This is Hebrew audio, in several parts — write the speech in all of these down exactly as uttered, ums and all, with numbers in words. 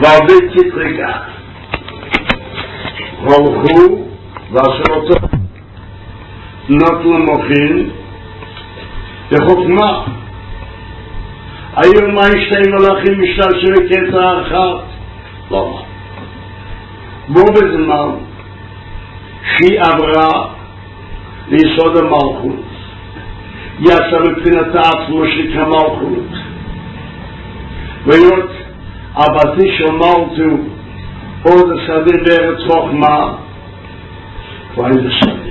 והרבה תתרגע הולכו ועשו אותו נטלו מוכין בחוכמה היום מה שתי מלאכים משתמשים בקטע אחת למה? בו בזמן שהיא עברה ליסוד המלכות יעשה מבחינתה עצמו שנקרא מלכות ויות הבתי של מלכות עוד השדה בארץ חוכמה כבר איזה שדה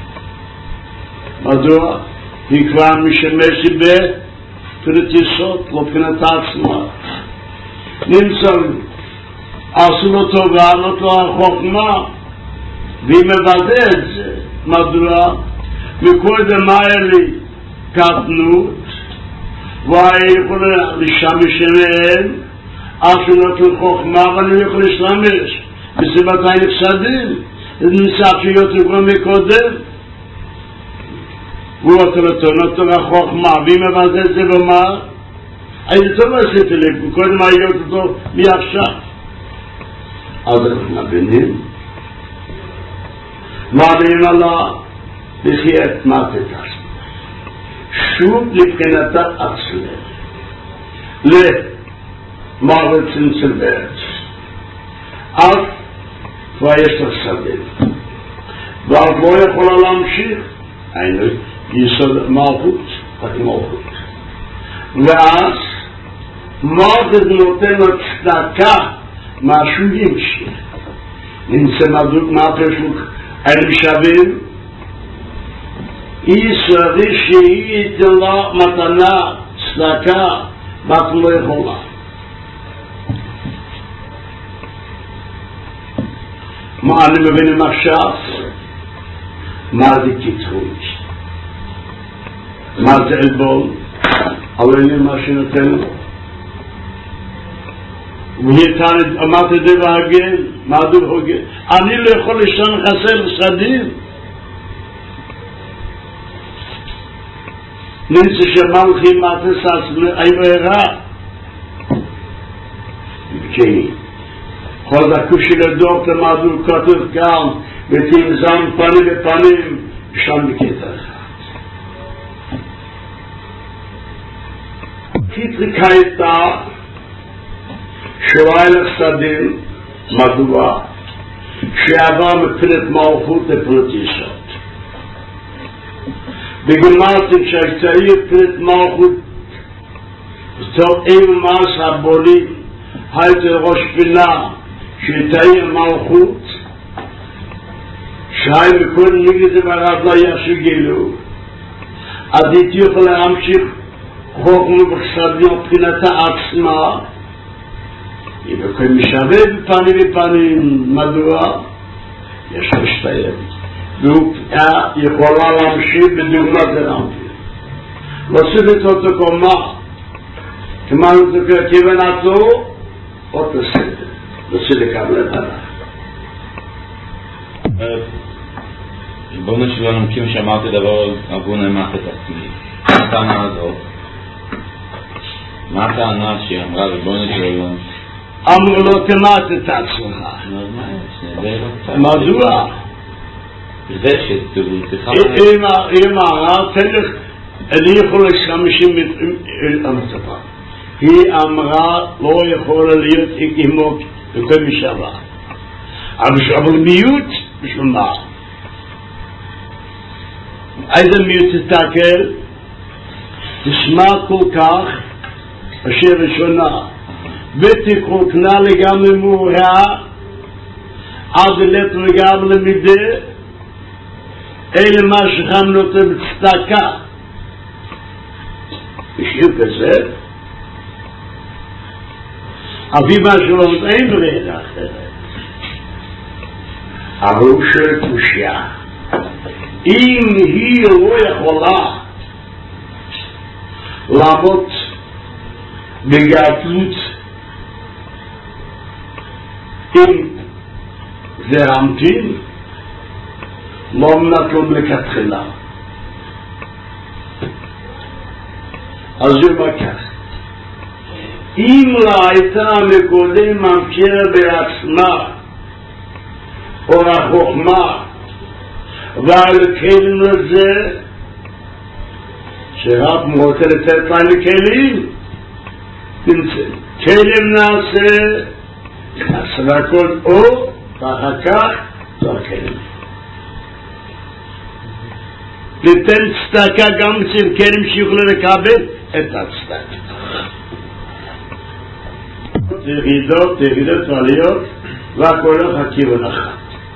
מדוע? היא כבר משמשת בפרט יסוד לא מבחינתה עצמה נמצא עשו לו טובה נותו החוכמה והיא מבדה את זה מדוע? מקודם היה לי קטנות והיא יכולה לשמש אליהם עשו נותו חוכמה ואני יכול לשמש בסיבתי נפסדים נמצא שיותר כבר מקודם הוא אותו נותו החוכמה והיא מבדה את זה ואומר אני טוב עשיתי לי מקודם היה אותו מעכשיו אז אנחנו מבינים מעלים עלה בחיית מטת עצמה שוב לבחינתה עצמה למערכת צמצל בארץ אז כבר יש לך סביב ואז לא יכולה להמשיך היינו יסוד מלכות רק מלכות ואז מערכת נותן לו צדקה משהו ימשיך נמצא מדוק מהפרשוק אין משאבים ישראל שהיא ייתן לה מתנה צדקה בת לא יכולה מה אני מבינים עכשיו מה זה כתרות מה זה אלבון אבל מה שנותן לו והיא אמרת את זה והגן מה זה הוגן אני לא יכול לשתן חסר סדים נמצא שמלכי מתסס איברה כי כל דקושי לדוק למדו כתוב כאן ותמזם פנים בפנים שם בקטע אחד תתריקה הייתה שוואי לחסדים מדוע שעבר מפנת מלכות לפנת יסוד בגמרתי כשהצעיר פנת מלכות טוב אין מס הבולים הייתי ראש פינה שהצעיר מלכות שהי מכל נגד דבריו לא ישגלו אז הייתי יכול להמשיך חוכמה בחסדים מבחינתה עצמה היא בכל משווה בפנים בפנים מדוע יש משתיים והוא יכולה להמשיך בדוגמה דרמתי להוסיף אותו קומה כמה נתוקר כיוון עתו עוד תסדר להוסיף לקבל את עליו בואו נשאלה נמקים שאמרתי דבר אבו נעמך את עצמי מה הטענה הזאת? מה הטענה שהיא אמרה ובואו נשאלה אמרו לו תמאת את עצמך מדוע? זה שתבוטחה אם אמרה תלך אני יכול לשמשים את המצפה היא אמרה לא יכולה להיות אימות בכל משאבה אבל מיעוט בשביל מה? איזה מיעוט תתקל תשמע כל כך אשר ראשונה ותקרוקנה לגמרי מוראה עד לת לגמרי למידה אלה מה שכם נותן צדקה בשביל כזה אבי מה שלא אין ברירה אחרת אבל הוא שואל קושיה אם היא לא יכולה לעמוד בגאתלות אם זה רמתין לא מנתלום לכתחילה אז זה מה כך אם לא הייתה מקודם ממשיכה בעצמה או החוכמה ועל כלים לזה שרב רוצה לתת לנו כלים כלים נעשה נעשה הכל או ואחר כך זו הכלים ניתן צדקה גם עם כלים שיוכלו לקבל את הצדקה ירידות, ירידות עליות והכל הולך הכיוון אחד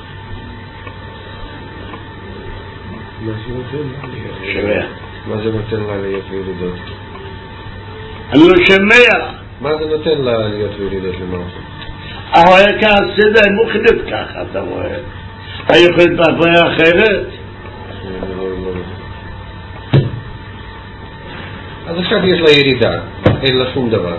מה זה נותן לעליות? שומע מה זה נותן לעליות וירידות? אני לא שומע מה זה נותן לעליות וירידות למעלה? אבל כאן הסדר מוכנת ככה אתה רואה היכולת בעבודה אחרת אז עכשיו יש לה ירידה אין לה שום דבר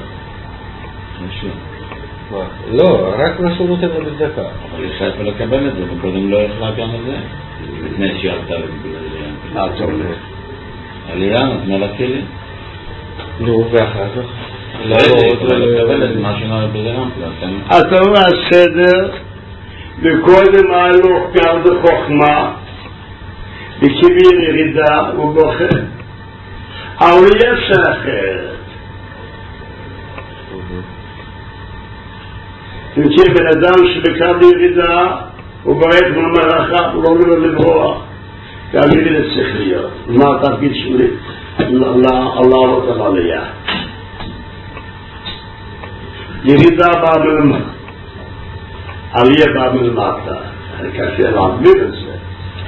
מה? לא, רק מה שהוא נותן לה בצדקה אבל היא חייבה לקבל את זה וקודם לא יכלה גם את זה לפני שהיא עלתה מה אתה אומר? עלייה נתנה לה כלים נו ואחר כך לא יכולה לקבל את מה שנראה בזה רמפלה אתה רואה הסדר וקודם העלוך גם בחוכמה וכביל ירידה ובוחר אבל יש אחרת תמצא בן אדם שבקר בירידה הוא ברק מהמרחה הוא לא אומר לברוח גם ירידה צריך להיות מה התפקיד שלי לעלות על עלייה ירידה באה מלמטה עלייה באה מלמטה אני קשה להגביר את זה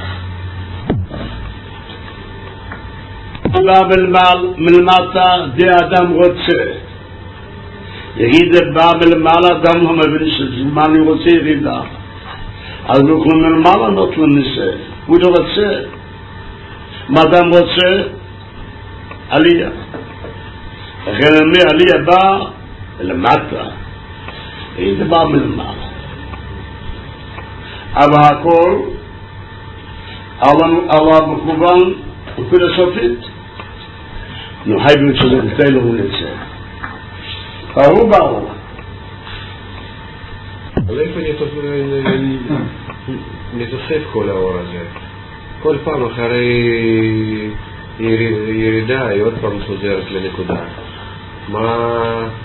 באה מלמטה די אדם רוצה ירידה באה מלמעלה אדם לא מבין שמה אני רוצה ירידה אז אנחנו מלמעלה נותנים ניסה הוא לא רוצה מה אדם רוצה? עלייה לכן אני עלייה באה למטה ירידה באה מלמעלה אבל הכל על המכוון ופילוסופית נו הייבן שזה נפתה לו נצא הוא באו אבל איפה נתוסף כל האור הזה כל פעם אחרי ירידה היא עוד פעם חוזרת לנקודה מה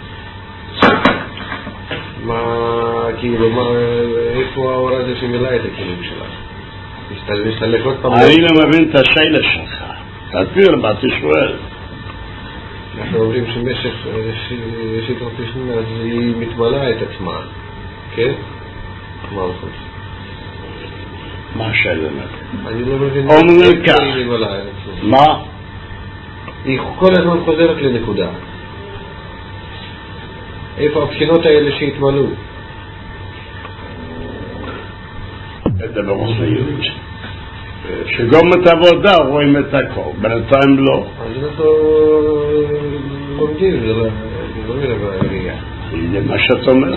מה כאילו מה איפה האור הזה שמילא את הכלים שלה מסתלק עוד פעם אני לא מבין את השאלה שלך תסביר מה תשואל אנחנו אומרים שמשך שיטות תכנון אז היא מתמלאה את עצמה כן? מה הולכות? מה השאלה? אני לא מבין אומרים כך היא מתמלאה את עצמה מה? היא כל הזמן חוזרת לנקודה איפה הבחינות האלה שהתמלאו? את המחוזיות שגם את העבודה רואים את הכל בינתיים לא אז אנחנו לומדים זה לא מדבר עלייה זה מה שאת אומר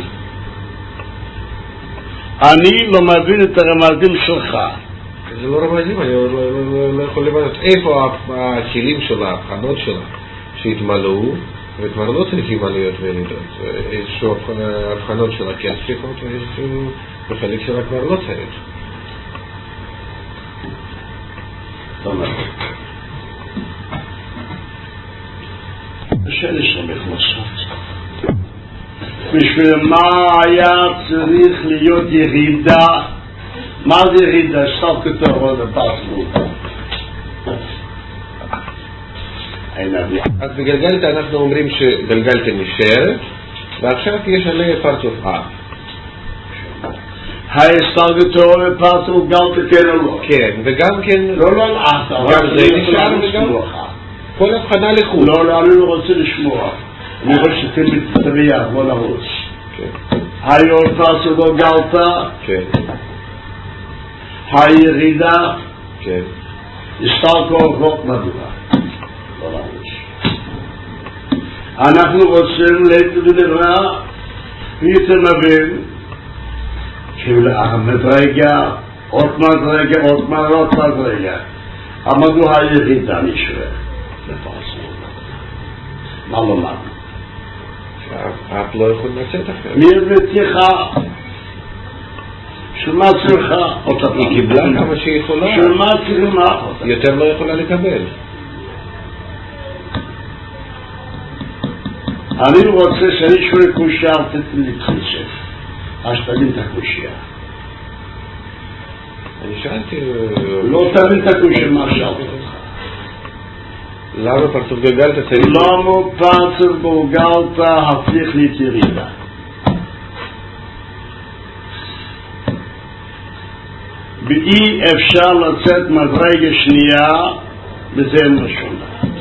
אני לא מבין את הרמזים שלך זה לא רמזים אני לא יכול לבנות איפה הכלים שלה ההבחנות שלה שהתמלאו וכבר לא צריכים עליות וירידות איזשהו הבחנות שלה כן צריכות ואיזשהו בחלק שלה כבר לא צריך השאלה שלך לעשות בשביל מה היה צריך להיות ירידה מה זה ירידה? סוף כתוב לפסוק אז בגלגלתא אנחנו אומרים שגלגלתא נשארת ועכשיו יש עליה פרצוף אב ההסתלגותו לפסוק גלתא כן או לא? כן וגם כן לא לא לא גם זה נשאר וגם כל הבחנה לחוץ לא לא אני לא רוצה לשמוע אני רוצה שתביע כמו לרוץ היו פסוק לא גלתא כן הירידה כן הסתלגותו חוק מדוע אנחנו רוצים לדבר ויותר מבין שהמדרגה עוד מדרגה עוד מעלות מדרגה המדוע הירידה נשאר לפרסום מה לומר אף לא יכול לצאת אחרת. מי הבטיחה? שמה צריכה? היא קיבלה כמה שהיא יכולה. שמה צריכה? יותר לא יכולה לקבל. אני רוצה שאני שואל קושייה, אל תתן לי תחשב. אז תבין את הקושייה. אני שאלתי... לא תבין את הקושייה, מה שאלתי אותך. למה פרצוף גלגלת צריך... למה פרצוף גלגלת הפך לי ירידה? באי אפשר לצאת מדרגה שנייה בזה משונה.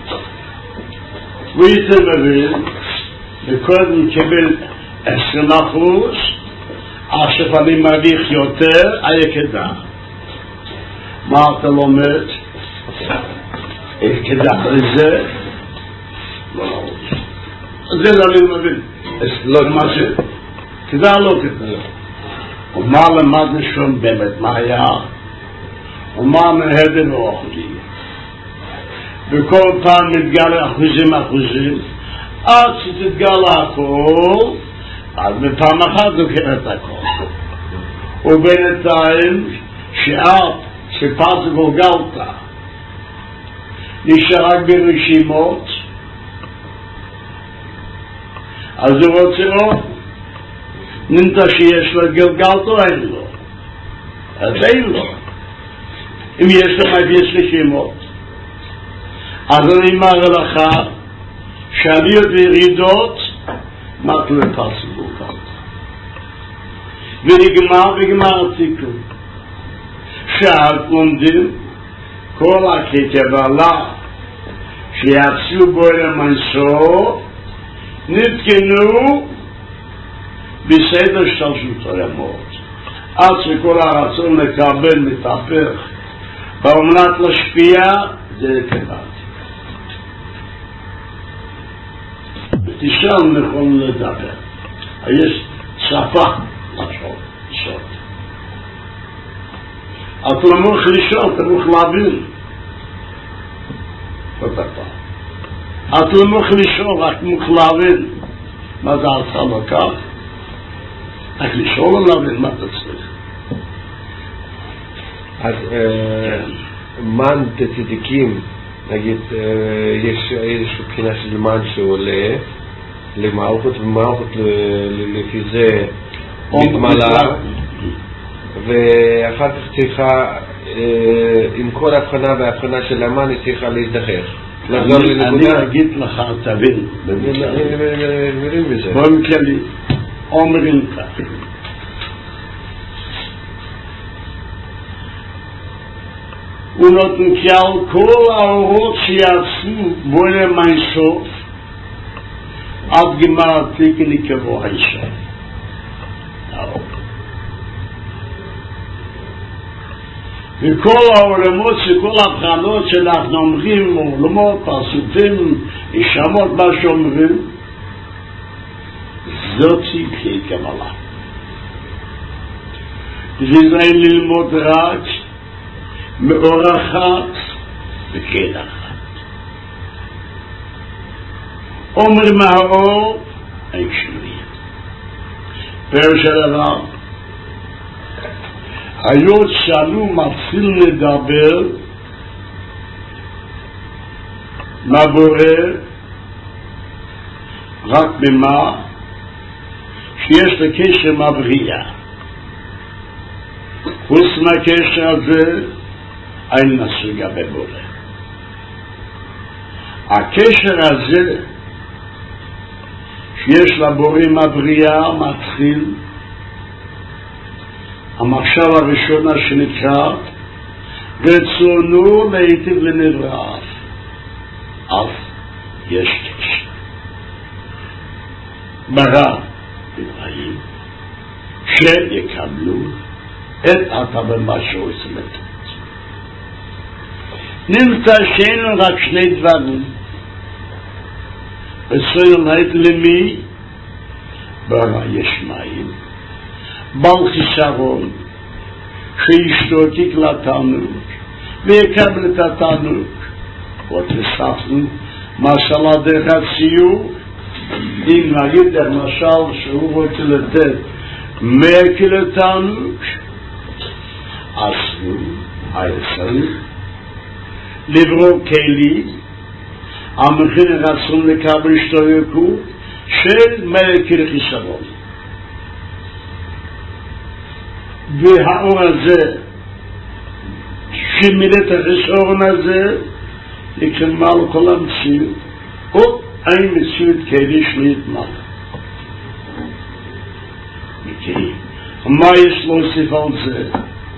ואיתם מבין, וקודם קבל עשרים אחוז, עכשיו אני מרוויח יותר, היה כדאי. מה אתה לומד? כדאי לזה? לא. זה לא אני מבין. לא מה זה? כדאי לא כדאי. ומה למדנו שם באמת? מה היה? ומה מהדר ואוכלי? וכל פעם מתגלה אחוזים אחוזים, עד שתתגלה הכל, אז בפעם אחת לוקח את הכל. ובינתיים, שעד שפעת גולגלת, נשאר רק ברשימות, אז הוא רוצה עוד, נמצא שיש לו גלגלת או אין לו? אז אין לו. אם יש לו יש רשימות, אז אני מראה לך שעליות וירידות מתלו לפסו גולגלת. ונגמר וגמר התיקון. שעד לומדים כל הקטבלה שיעשו בו למנסור נתקנו בסדר השתלשלות הימות. עד שכל הרצון לקבל מתהפך באמנת להשפיע זה קבלתי. תשאל נכון לדבר. יש שפה לשאול, לשאול. אתה לא מוכרח לשאול, אתה מוכרח להבין. אתה לא מוכרח לשאול, רק מוכרח להבין. מה זה עשה לכך? רק לשאול או להבין מה אתה צריך. אז מן תצדיקים, נגיד, יש איזושהי בחינה של מן שעולה למערכות, ומערכות לפי זה מתמלה, ואחר כך צריכה, עם כל ההבחנה וההבחנה של המן, היא צריכה להזדחך. אני אגיד לך, תבין, במכלי, אומרים כך. ונותן כי על כל האורות שיעשו בו למין סוף, עד גמר התיקן יקבו האישה. וכל העולמות שכל הבחנות שאנחנו אומרים, עולמות, פרצופים, נשמות, מה שאומרים, זאת היא קבלה. וזה ללמוד רק מאור אחת וכן אחת. אומר מהאור אין שינוי. פירוש הדבר, היות שאנו מתחיל לדבר מבורר רק במה שיש לקשר מבריאה. חוץ מהקשר הזה אין נסוגה בבורר. הקשר הזה שיש לבוראים הבריאה מתחיל המחשב הראשונה שנקרא רצונו להיטיב לנבראיו. אף יש קשר. ברא בנבראיים שיקבלו את אתה במה שעושים את זה. נמצא שאין רק שני דברים. רצונו להיטיב למי? ברא יש מים. בעל חיסרון שישתותיק לתענוג ויקבל את התענוג. עוד תספנו מסלה דרך הציור אם נגיד למשל שהוא רוצה לתת מאה קילו תענוג, אז הוא היה צריך לברוא כלי, המכין רצון לקבל השתוקקות של מאה קילו חיסרון. והאור הזה, שמילא את החיסרון הזה, יקרמה לו כל המציאות, או אין מציאות כדי שנתמלא. מכירים. מה יש להוסיף על זה?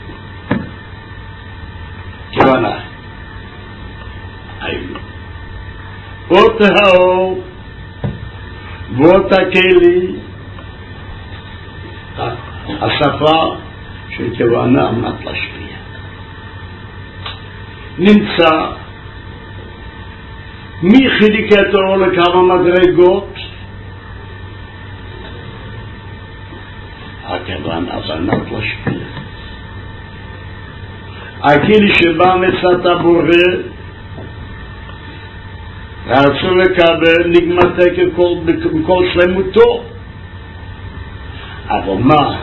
כוונה. היינו. עוד האור, ועוד הכלי, השפה של כוונה אמנת להשפיע. נמצא מי חיליק את האור לכמה מדרגות? הכוונה אמנת להשפיע. הכלי שבא מצאת הבורא רצו לקבל נגמתק בכל שלמותו. אבל מה?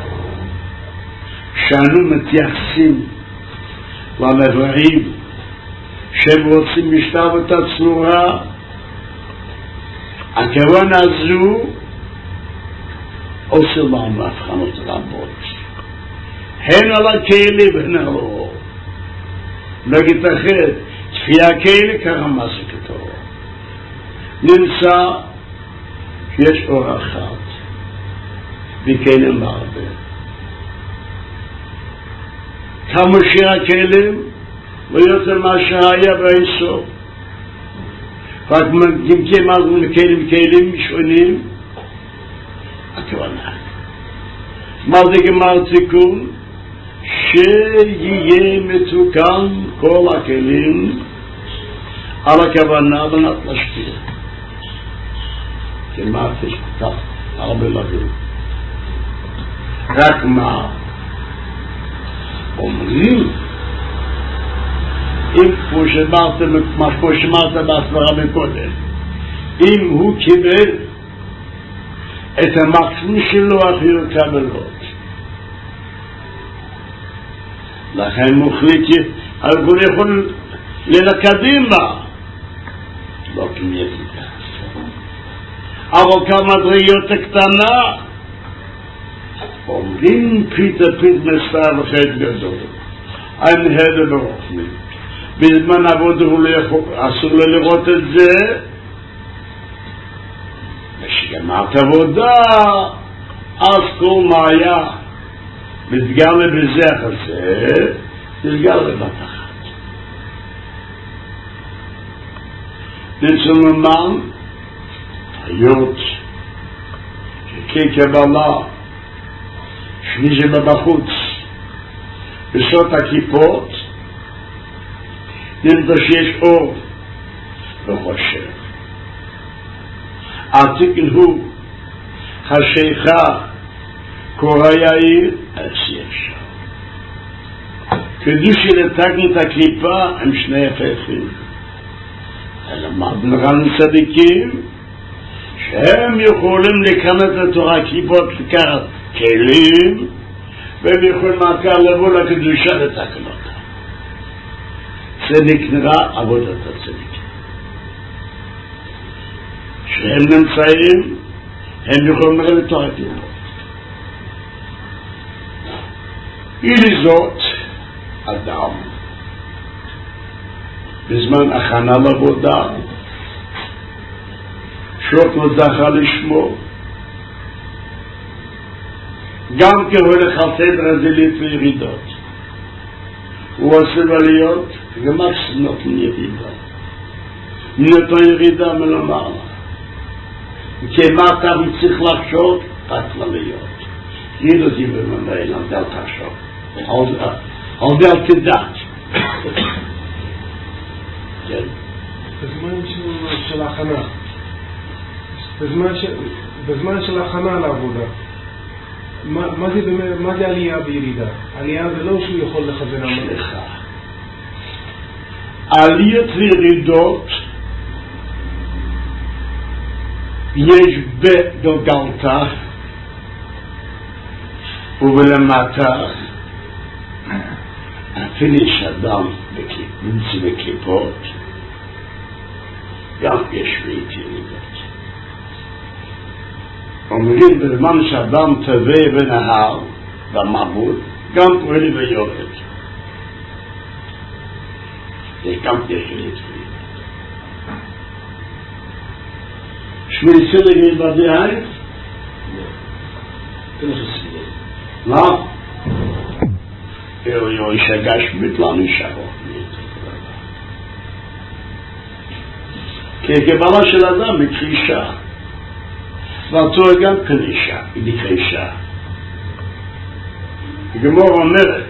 שאנו מתייחסים למבראים שהם רוצים משתב את הצורה, הכוונה הזו עושה להם להבחנות רבות, הן על הכלי והן על האור. נגיד אחת, כפי הכלי כרמה זה כתוב. נמצא שיש אור אחת וכלים הרבה. כמה שהכלים לא יותר מה שהיה באינסוף. רק אם כמענו לכלים כלים שונים, הכוונה. מה זה גמר תיקון? שיהיה מתוקן כל הכלים על הכוונה בנת להשפיע. כמעט יש כך הרבה להבין. רק מה? אומרים אם כמו שאמרת, כמו שאמרת בהסברה מקודם, אם הוא קיבל את המקסימום שלו אחרי קבלות, לכן מוחליט הוא יכול ללקדים בה, לא כמייתיקה, אבל כמה דרגות הקטנה אומרים פית הפית מסתר וחד גדול, אין הדה ברוחני. בזמן עבודה הוא אסור לו לראות את זה, ושגמרת עבודה, אז כל מה היה מתגלה בזה החסה, מתגלה בבת אחת. נצלמן, היות שכקבלה, שמי זה בבחוץ, בסוד הכיפות, נמצא שיש אור וחושב. התיקן הוא חשיכה קורא יאיר אצי אפשר. כדי שלתקן את הקליפה הם שני הפכים. אלא מה בנרן צדיקים שהם יכולים לקנות את התורה קליפות לקחת כלים והם יכולים מעקר לבוא לקדושה לתקן אותה. צדיק נראה עבודת הצדיק. שהם נמצאים, הם יכולים לראות לתורה קליפות. ולזאת אדם בזמן הכנה לעבודה שוק לא זכה לשמו גם כהולך על סדר הזלית וירידות הוא עושה עליות ומקסימות ירידה מנותו ירידה מלומר כמה אתה צריך לחשוב רק לעליות ילדים בממעיל על דל תחשוב על דל תדעת בזמן של ההכנה בזמן של ההכנה לעבודה מה זה עלייה בירידה? עלייה זה לא שהוא יכול לכוון המלך. עליות וירידות יש בגלגלתא ובלמטה אפילו שאדם נמצא בקליפות גם יש ויתירות. אומרים בזמן שאדם טבע בנהר במעמוד גם פועל ויורד. זה גם יש ויתירות. שמי סלגי בדיין? לא. אלו ישגש מתלם ישבו. כי הקבלה של אדם נקרא אישה. והתורה גם כן אישה, היא נקרא אישה. הגמרא אומרת,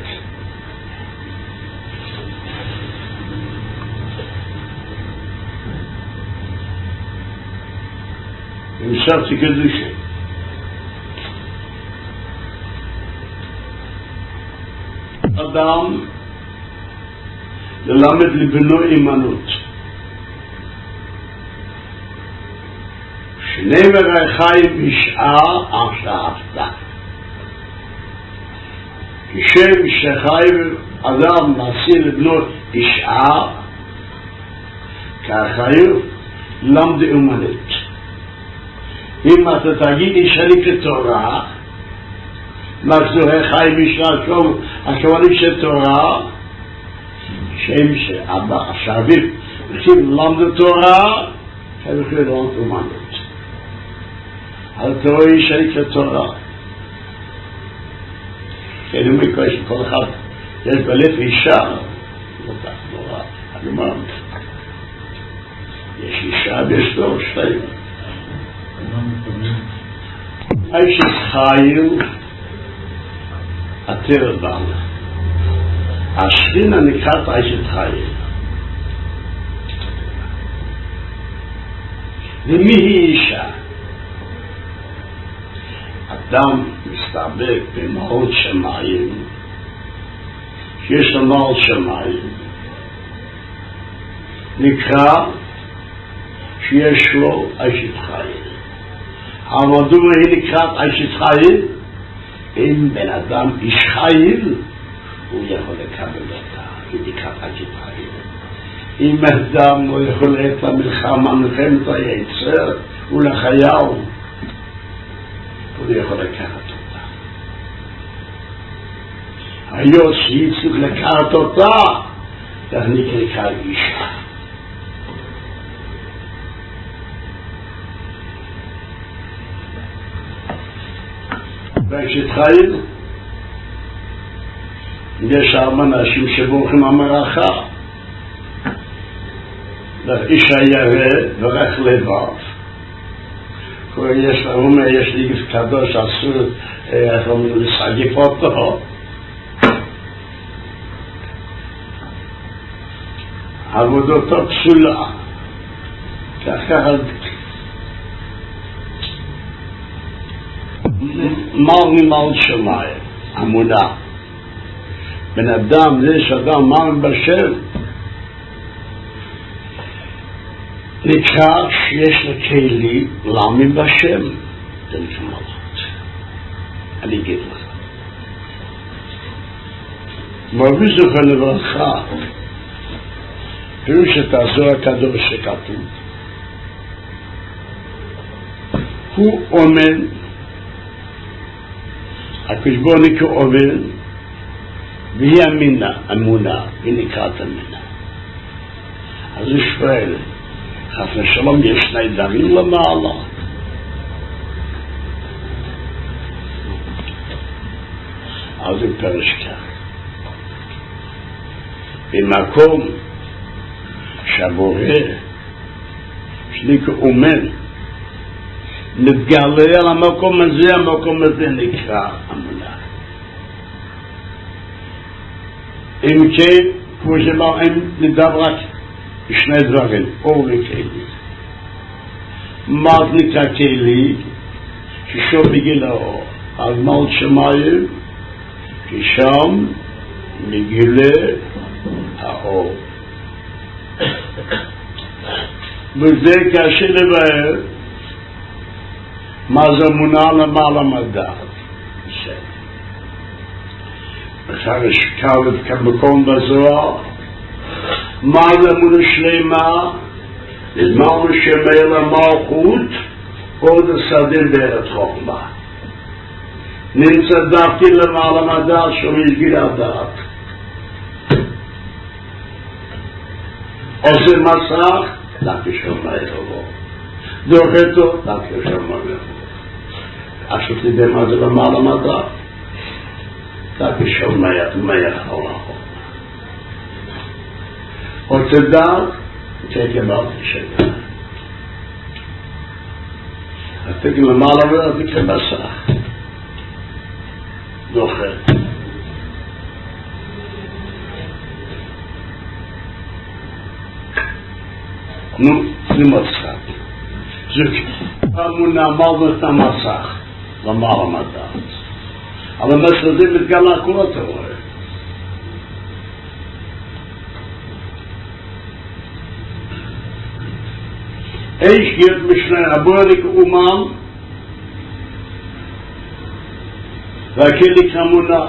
המשכתי קדושה, אדם ללמד לבנו אימנות. שני מרחי בשעה אשאפת. כשם שחי אדם נשיא לבנו בשעה, כאחריות למד אומנות. אם אתה תגיד אישני כתורה, מחזורי חי בשעה שום, הכוונה של תורה, שם שאבא השאביב, וכי למד תורה, שבכי למד אומנות. על תורה אישני כתורה. אני אומר שכל אחד יש בלב אישה, לא כך נורא, אני אומר, יש אישה ויש לו שתיים. אשת חיל עטרת בעל. השכינה נקראת אשת חיל. ומי היא אישה? אדם מסתבק במעול שמיים, שיש לו מעול שמיים, נקרא שיש לו אשת חיל. המדוע היא נקראת אשת חיל? אם בן אדם איש חיל, הוא יכול לקבל אותה, היא נקראת אשת חיל. אם אדם לא יכול לעת למלחמה, מלחמת היצר, ולחייו, הוא יכול לקחת אותה. היות שהיא צריך לקחת אותה, זה נקרא אישה. באשת חיל יש הרבה אנשים שבורחים המרחה. איש הירא בורח לבב. יש לנו, יש לי קדוש אסור לסגף אותו. עבודתו פסולה. ככה מל ממל שמיים, אמונה. בן אדם, זה שאדם מאמין בשם, נקרא שיש לו כלי להאמין בשם. זה נקרא מלכות. אני אגיד לך. מרבי זוכר לברכה, פירוש את הזוהר הקדוש שכתוב. הוא אומן, הקדוש ברוך הוא נקרא אומן, והיא אמינה, אמונה, היא נקראת אמינה. אז הוא שואל, חס ושלום יש נעדרים למעלה. אז הוא פרש כך. במקום שהבורא שנקרא אומן מתגלה על המקום הזה, המקום הזה נקרא אמונה. אם כן, כמו שבא, הם נדבר רק שני דברים, אור וכלי. מה נקרא כלי? ששום בגיל האור. אז מעל שמיים, ששם מגילה האור. וזה קשה לבאר, מה זה אמונה למעלה מדעת? אפשר לשקל כמקום בזוהר, מה זה אמונה שלמה? נזמרנו שמאל המלכות עוד הסדים בארץ חוכמה. נמצא דעתי למעלה מדעת שמגיע הדעת. עושה מסך, דעתי שמאל לבוא. דוחתו, דעתי שמאל לבוא. אשר תדע מה זה למעלה מדעת? דעתי שמאל מייח. רוצה דעת? תקבלתי שגר. התקל למעלה מדעת כמסך. דוחת. נו, זה מצחק. זה אמונה מלדת המסך למעלה מדעת. אבל המסך הזה מתגלה כל התורה. איש geht משנה הבוריק אומן והכלי כמונה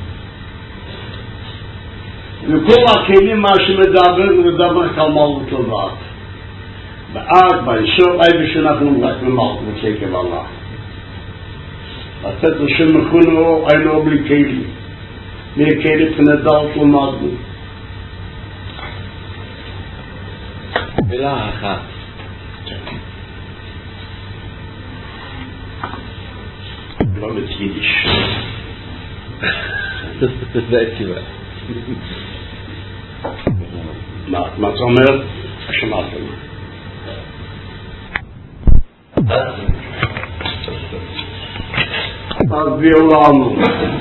וכל הכלים מה שמדבר ומדבר כלמל וטובת בארק, בישור, אי ושאנחנו רק ממלת וקקב Allah לתת לשם מכונו אינו בלי כלי מהכלי פנדלת ומדנו מילה אחת לא מתיידיש זה התשובה מה אתה אומר? שמעתם תסביר לנו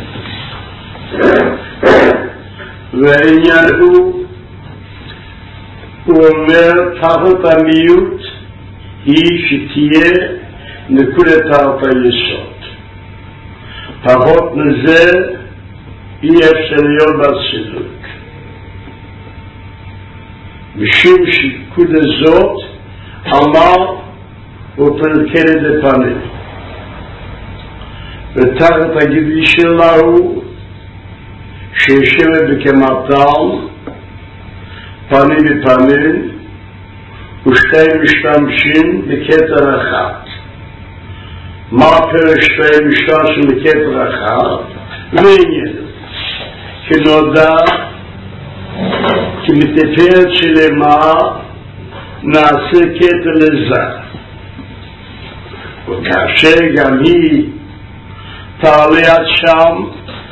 והעניין הוא הוא אומר תחת המיעוט היא שתהיה נקודת היסוד פחות מזה אי אפשר להיות בסילוק משום שנקודה זאת אמר ופרקד לפנים ותחת הגידי שלנו שישבת בכמתן פנים בפנים ושתי משתמשים בכתר אחת מה פרש שתי משתמשים בכתר אחת? לעניין כנודע כמתפארת שלמה נעשה כתר לזה וכאשר גם היא תעלה עד שם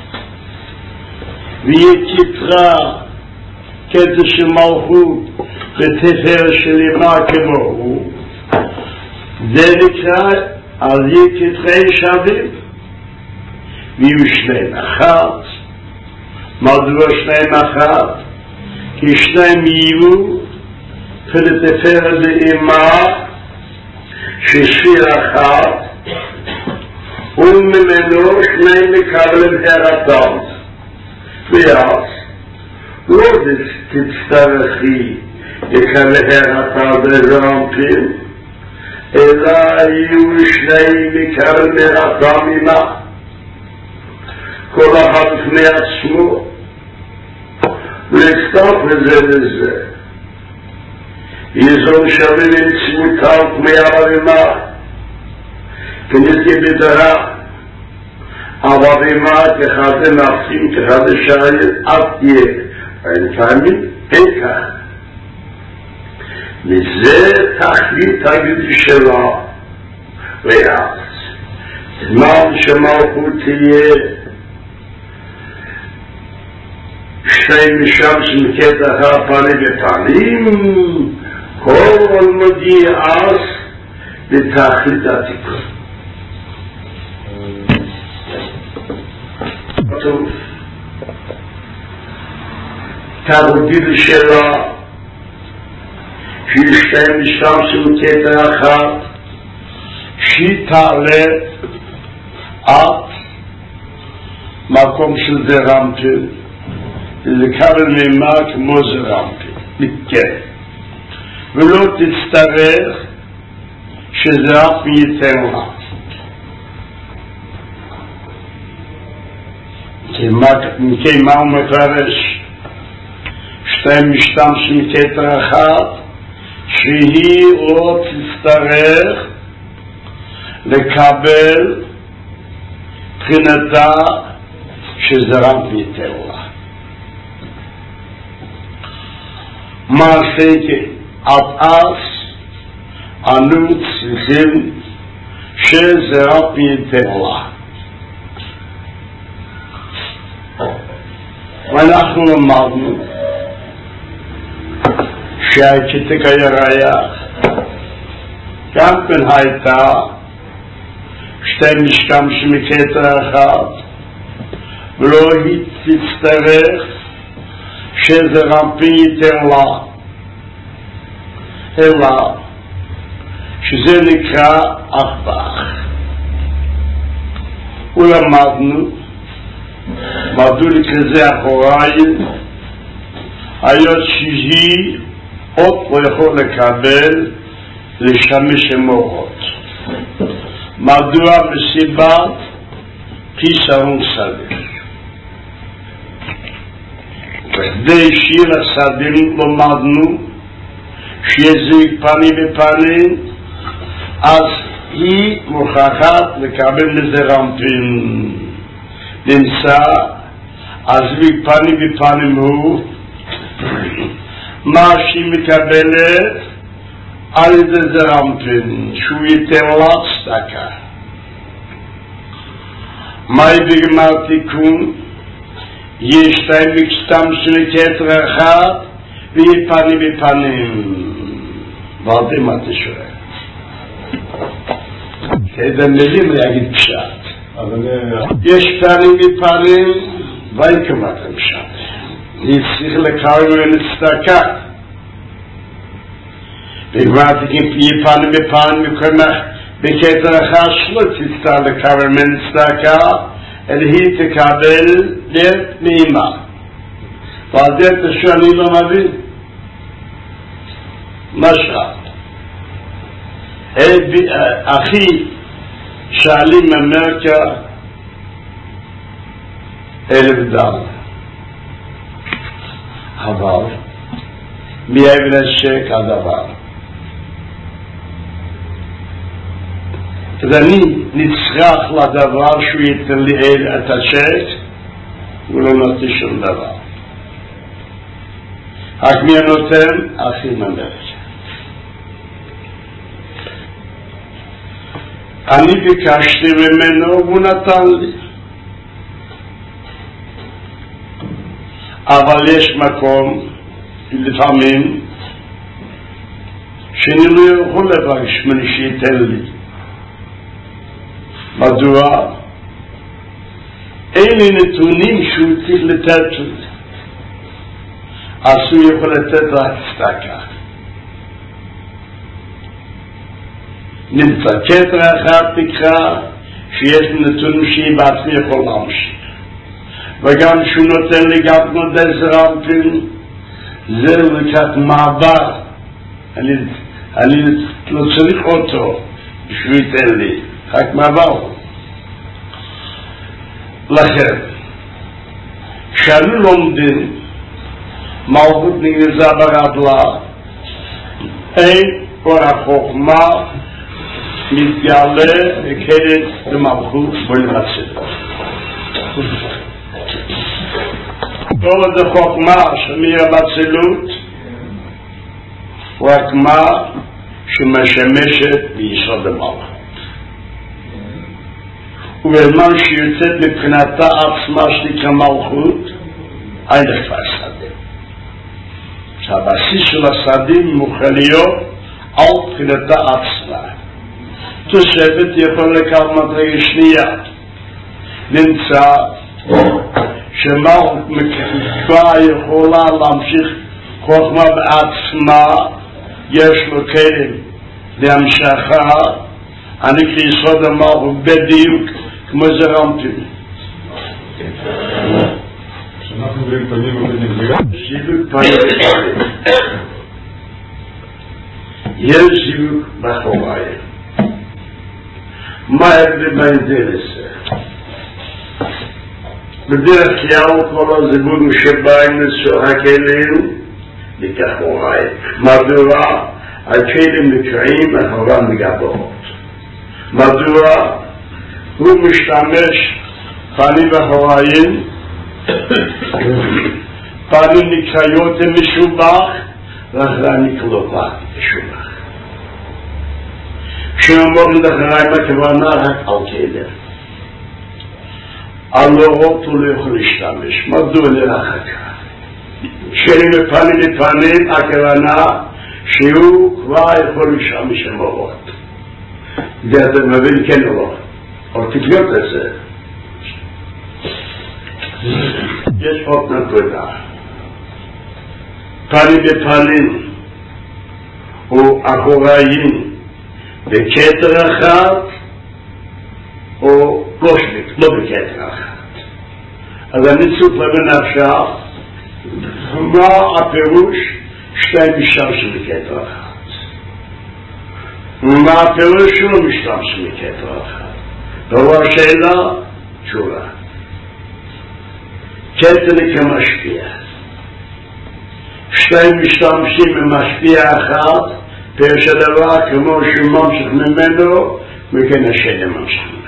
והיא כתרה כתר של מלכות ותפארת שלמה כמוהו זה נקרא על יהיה כתרי שווים ויהיו שניים אחת מדוע שניים אחת? כי שניים יהיו ולתפארת לאמה ששיר אחת וממנו שניים מקבלים הרתם ואז לא תצטרכי לקבל הרתם ורמפים אלא יהיו שניים מקבלים הרתם עמה כל אחד לפני עצמו ולסתוף לזה לזה יזון שווים לצמותם כמי הרמה כנתי בדרה הרמה כחד נפסים כחד שערים אף תהיה אין פעמים אין כך לזה תכלית הגידי שלה ואז זמן שמלכות תהיה שתי משם שמקט אחר פנים בפנים כל מגיע אז לתכלית התיקון טוב תרגיל שלה שהיא שתי משם שמקט אחר שהיא תעלה עד מקום של זרמתי זה קרן מימה כמו זרמתי מתקן ולא תצטרך שזה אף ייתן לה מכי מה הוא מפרש? שתיים משתמשים כתר אחד שהיא לא תצטרך לקבל מבחינתה שזרם ויתר לה. מה עשיתי? עד אז אנו צריכים שזרם ויתר לה. ואנחנו למדנו שהכתק הירח גם כן הייתה שתי משתמשים מכתר אחד ולא היא תצטרך שזה רמפי יותר לה אלא שזה נקרא הפך. ולמדנו מדוע לכזה אחוריים היות שהיא עוד לא יכול לקבל לשמש אמורות. מדוע? מסיבת חיסרון סדיר. כדי שיר הסדירים למדנו שיזיק פנים בפנים, אז היא מוכרחת לקבל מזה רמפין. נמצא אז פנים בפנים הוא מה שהיא מקבלת על ידי זה רמפין שהוא ייתן לה צדקה. מהי בגמר תיקון? יש להם מקסתם של כתר אחד ויהיה פנים בפנים. ועדי מה אתה שואל? כדי מבין להגיד פשט. יש פנים בפנים ואין כמעט פשט. צריך לקרוא ולצדקה. בגמר תיקון יהיה פנים בפנים וכמח בכתר אחד שלא תצטרך לקרוא ולצדקה אלא היא תקבל דת מאימה. והדת שאני לא מבין. מה שאלת? אחי שאלים מאמריקה אלף דולר. אבל מאבן השק הדבר. אז אני נצרך לדבר שהוא ייתן לי את השק ולא נותן שום דבר. רק מי נותן? אחי מאמריקה. אני ביקשתי ממנו והוא נתן לי. אבל יש מקום לפעמים שאני לא יכול לבקש ממני שייתן לי. מדוע? אין לי נתונים שהוא צריך לתת לי. אז הוא יכול לתת רק צדקה. נמצא כתר אחד תקרא שיש נתונים שהיא בעצמי יכול להמשיך. וגם שהוא נותן לי גם נודע זרמפין, זה לקראת מעבר. אני, אני לא צריך אותו בשביל ייתן לי, רק מעבר. לכן, כשאנו לומדים מלכות נגנזה ברדלה, אין כל החוכמה מתגלה וכדת למלכות ולמצאת. כל עוד החוכמה שמיר בצלות רק מה שמשמשת ביסוד המלכות. ובזמן שיוצאת מבחינתה עצמה שנקרא מלכות, אין לך סדים. שהבסיס של הסדים מוכר להיות על מבחינתה עצמה. תוספת יכול לקבל מדרגה שנייה. נמצא שמלכות כבר יכולה להמשיך חוכמה בעצמה, יש לו כלים להמשכה, אני כיסוד המלכות בדיוק כמו זה רמפין. שאנחנו רואים פנים ובנים וגם? זיווג פנים ובנים. יש זיווג בחוריים. מה ההבדל בין זה לזה? בדרך כלל כל הזיבורים שבאים לצורך הכלים לכאחורי. מדוע? הכלים נקראים אחורן מגבות. מדוע? הוא משתמש פנים אחוריים, פנים נקריות משובח, ואחרן נקלופה משובח. כשאומרים לאחריים הכוונה רק על כלים. על לורות הוא לא יכול להשתמש. מדוע נראה כך? כשאני מפנים מפנים, הכוונה שהוא כבר יכול להשתמש עם לורות. זה אתה מבין כן או לא? או תקנות את זה. יש עוד נקודה. פנים מפנים הוא אחוריים בקטר אחד או לא שליט, לא בקטר אחת. אז אני צריך להבין עכשיו מה הפירוש שתי משתמשים בקטר אחת. מה הפירוש שלא משתמשים בקטר אחת. דבר שאלה, תשובה. קטר כמשפיע. שתי משתמשים במשפיע אחת, פירוש הדבר כמו שהוא ממשיך ממנו, וכן השני ממשיך ממנו.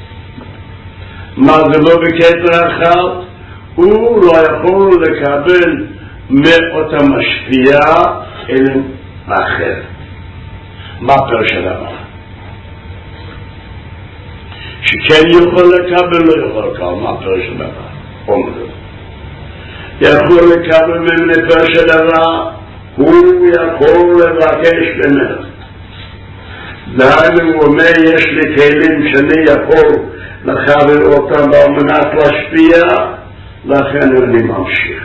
מה זה לא בקטר אחד? הוא לא יכול לקבל מאותה משפיע אלא אחר. מה פירוש הדבר? שכן יכול לקבל, לא יכול לקבל. מה פירוש הדבר? אומר. יכול לקבל ממנו פירוש הדבר, הוא יכול לבקש ממנו. דהיינו הוא אומר, יש לי כלים שאני יכול לחבר אותם על מנת להשפיע, לכן אני ממשיך.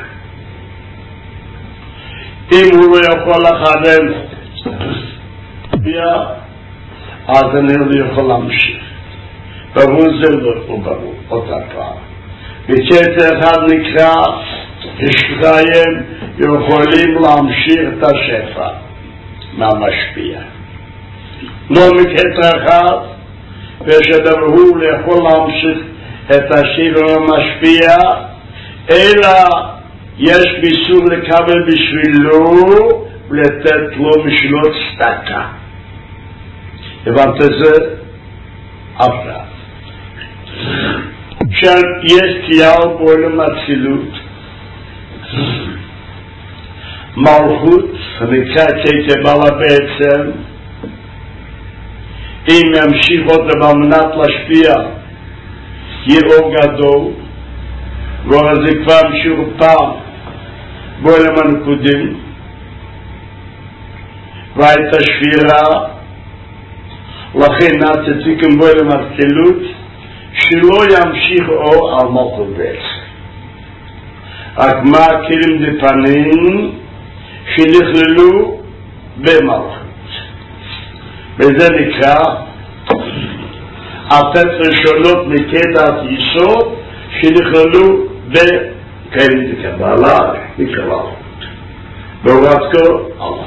אם הוא לא יכול לחבר להשפיע, אז אני לא יכול להמשיך. ברור זה לא ברור, אותה פעם. בקטר אחד נקרא, השתיים יכולים להמשיך את השפע מהמשפיע. לא מקטר אחד, ושדבר הוא יכול להמשיך את השפע מהמשפיע, אלא יש ביסור לקבל בשבילו ולתת לו משלות סתקה. הבנת זה? אבדה. שיש כלל בעולם הצילות, מלכות, הנקרא כקבלה בעצם, אם ימשיך אותה במנת להשפיע, יראו גדול, ואומר זה כבר המשיך פעם בעולם הנקודים, והייתה שבירה, לכן נעצתיכם בעולם הצילות, שלא ימשיך או על מלכות בעצם. רק מה הכלים דפנים שנכללו במלכות. וזה נקרא לתת ראשונות מקדעת יסוד שנכללו בכלים דקבלה נקרא מלכות. ברורתו Allah.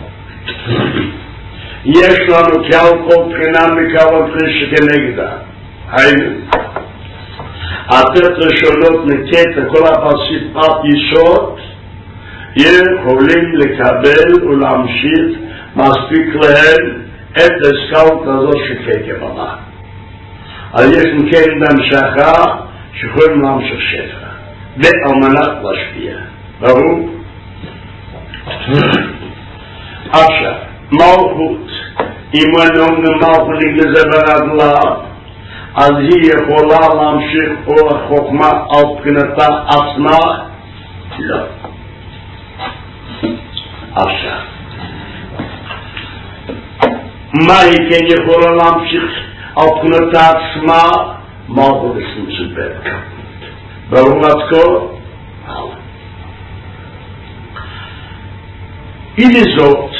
יש לנו כל כל בחינה מקבל פריש כנגדה. היינו, לתת ראשונות מקטע כל הפסיפת יסוד יכולים לקבל ולהמשיך מספיק להם את הסקאות הזאת שפי קבלה. אז יש מכן בהמשכה שיכולים להמשיך שפע ועל מנת להשפיע. ברור? עכשיו, מלכות, אם אני אומר מלכות נגלזה ברגלה, אז היא יכולה להמשיך אור החוכמה על בחינתה עצמה? לא. עכשיו, מה היא כן יכולה להמשיך על בחינתה עצמה? מלכות הסמצות בית. ברור עד כה? הלאה. הנה זאת,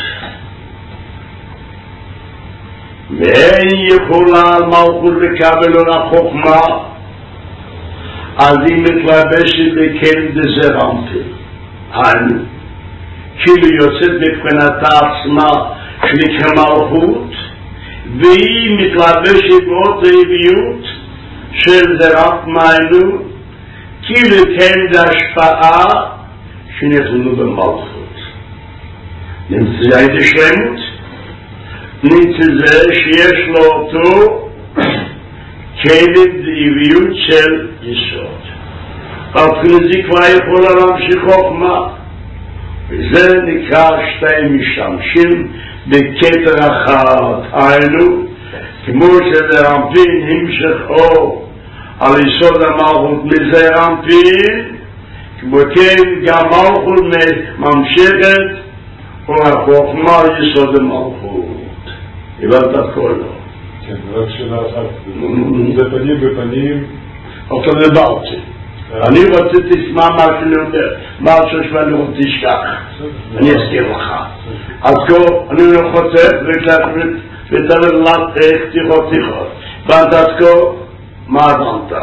והיא יכולה על מלכות לקבל על החוכמה, אז היא מתלבשת בכלים דזרנטים. היינו, כאילו יוצאת מבחינתה עצמה שנקרא מלכות, והיא מתלבשת באותה עביות של זרעת מיינו, כאילו כן זה השפעה שנכללו במלכות. נמצא איזה שלמות, נמצא זה שיש לו אותו כלב דאיביות של יסוד. אפילו זה כבר יכולה להמשיך חוכמה, וזה נקרא שתי משתמשים בכתר אחת. היינו, כמו שלרמפין המשכו על יסוד המלכות מזה רמפין, כמו כן גם מלכות ממשיכת או החוכמה על יסוד המלכות. הבנת הכל לא? כן, רק שאלה אחת, זה פנים בפנים. אותו דיברתי. אני רוצה תשמע מה שאני אומר, מה שאני רוצה תשכח, אני אזכיר לך. אז כה אני לא חוצף ותלת לך איך תיכות תיכות. בנת אז כה, מה הבנת?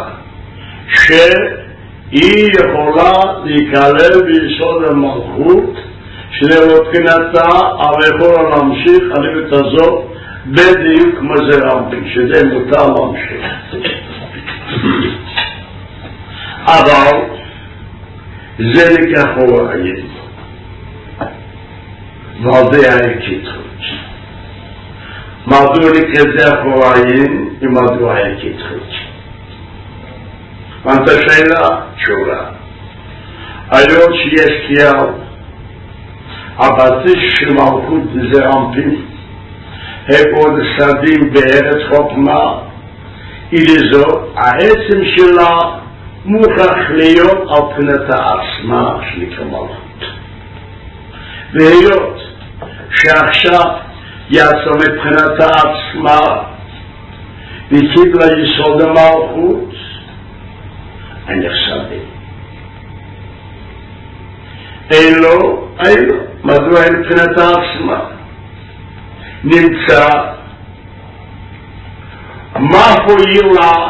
שהיא יכולה להיכלל ביסוד המלכות, שלבחינתה אבל יכולה להמשיך הליבת הזאת בדיוק כמו זה רמפין, שזה מותר להמשיך. אבל זה נקרא חוראים, ועל זה ההקיטחות. מדוע נקרא זה החוראים ומדוע ההקיטחות? ואתה שאלה? תשובה. היום שיש כיאל, הבסיס של מלכות זה רמפין, הם עוד שרדים בארץ חוכמה, ולזאת העצם שלה מוכרח להיות על פנת העצמה שנקרא מלכות. והיות שעכשיו יצא מבחינת העצמה וקיבלה יסוד המלכות, אין נחשבים. אין לו, אין לו. מדוע אין מבחינת העצמה? נמצא מה הועיל לה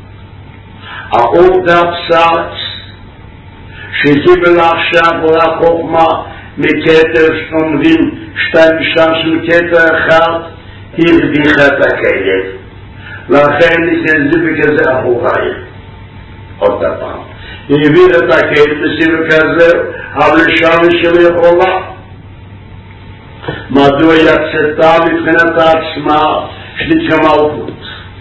העוד הפסט שקיבל עכשיו עולה חוכמה מכתר שאומרים שתיים שם של כתר אחד הרוויחה את הכלב, לכן נכנס זה בכזה אחורי עוד פעם העביר את הכלב בסיבוב כזה אבל שם שלא יכולה. מדוע יצאתה מבחינת העצמה שנקרא מלכות?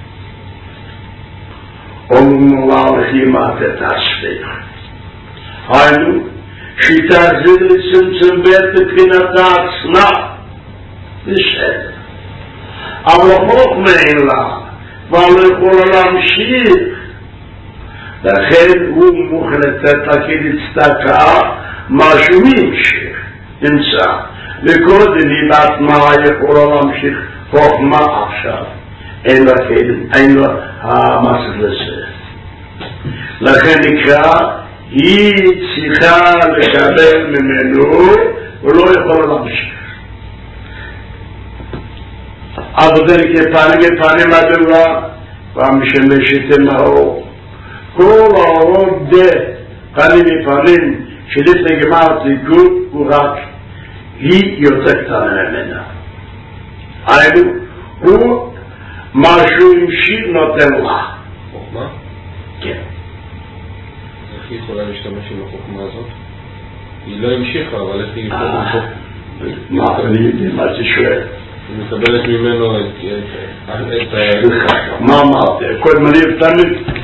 אומרים לה לחימת את השפך. היינו, שתחזיר לצמצם בית מבחינת העצמה. בסדר. אבל חוכמה אין לה, אבל לא יכולה להמשיך. לכן הוא מוכן לתת לה כצדקה משהו ממשיך. נמצא. וקודם היא בעצמה יכולה להמשיך חוכמה עכשיו. אין לה קדם, אין לה המסך לזה. לכן נקרא, היא צריכה לקבל ממנו ולא יכולה להמשיך. אבל זה נקרא פנים בפנים הדבר, והמשמשת עם האור. כל האור דה פנים בפנים שלפני גמר תיקון הוא רק היא יותר קטנה ממנה. היינו, הוא משהו המשיך נותן לה. חוכמה? כן. איך היא יכולה להשתמש עם החוכמה הזאת? היא לא המשיכה, אבל איך היא יכולה להמשיך? מה, אני יודע מה זה שואל. היא מקבלת ממנו את ה... מה אמרתי? קודם אני הבטנית?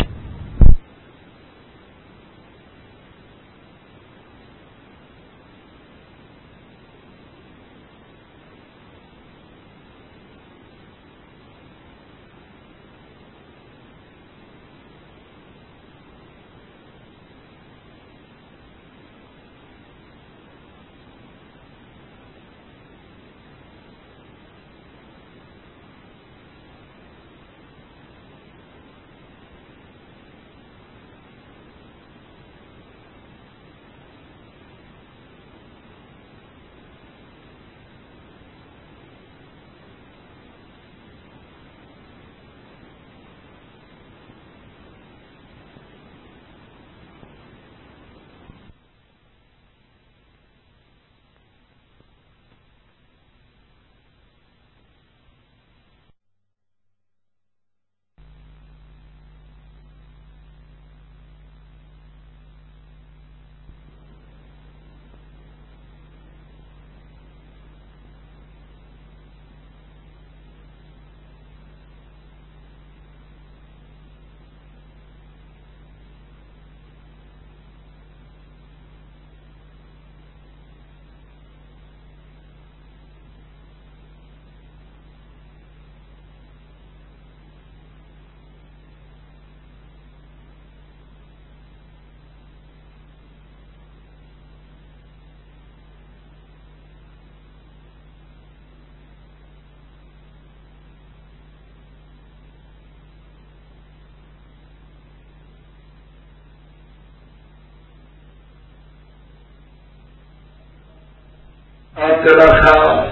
התלכה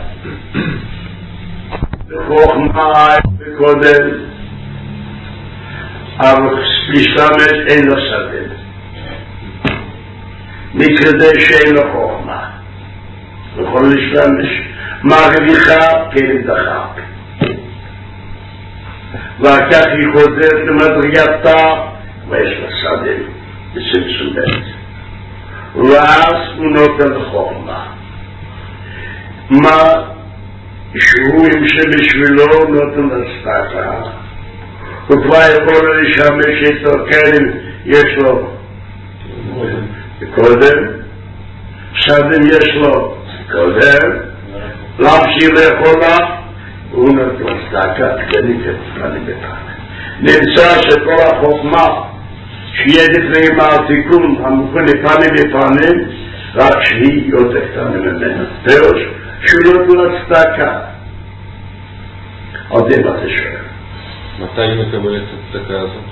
בחוכמה וקודם אבל להשתמש אין לו שדה מכדי שאין לו חוכמה יכול להשתמש מרוויחה כנדחק ואחר כך היא חוזרת למדרגתה ויש לה שדה בסבסודת ואז הוא נותן חוכמה מה שהוא שבשבילו נותן הצדקה הוא כבר יכול לשמש איתו כן יש לו קודם שדם יש לו קודם להמשיך לאכולה הוא נותן הצדקה קטנית ופנים בפנים נמצא שכל החוכמה שיהיה לפני מהתיקון המוכן לפנים בפנים רק שהיא יותר קטנה ממנו פירוש שהוא נותן הצדקה על זה מה זה שואל מתי היא מקבלת את הצדקה הזאת?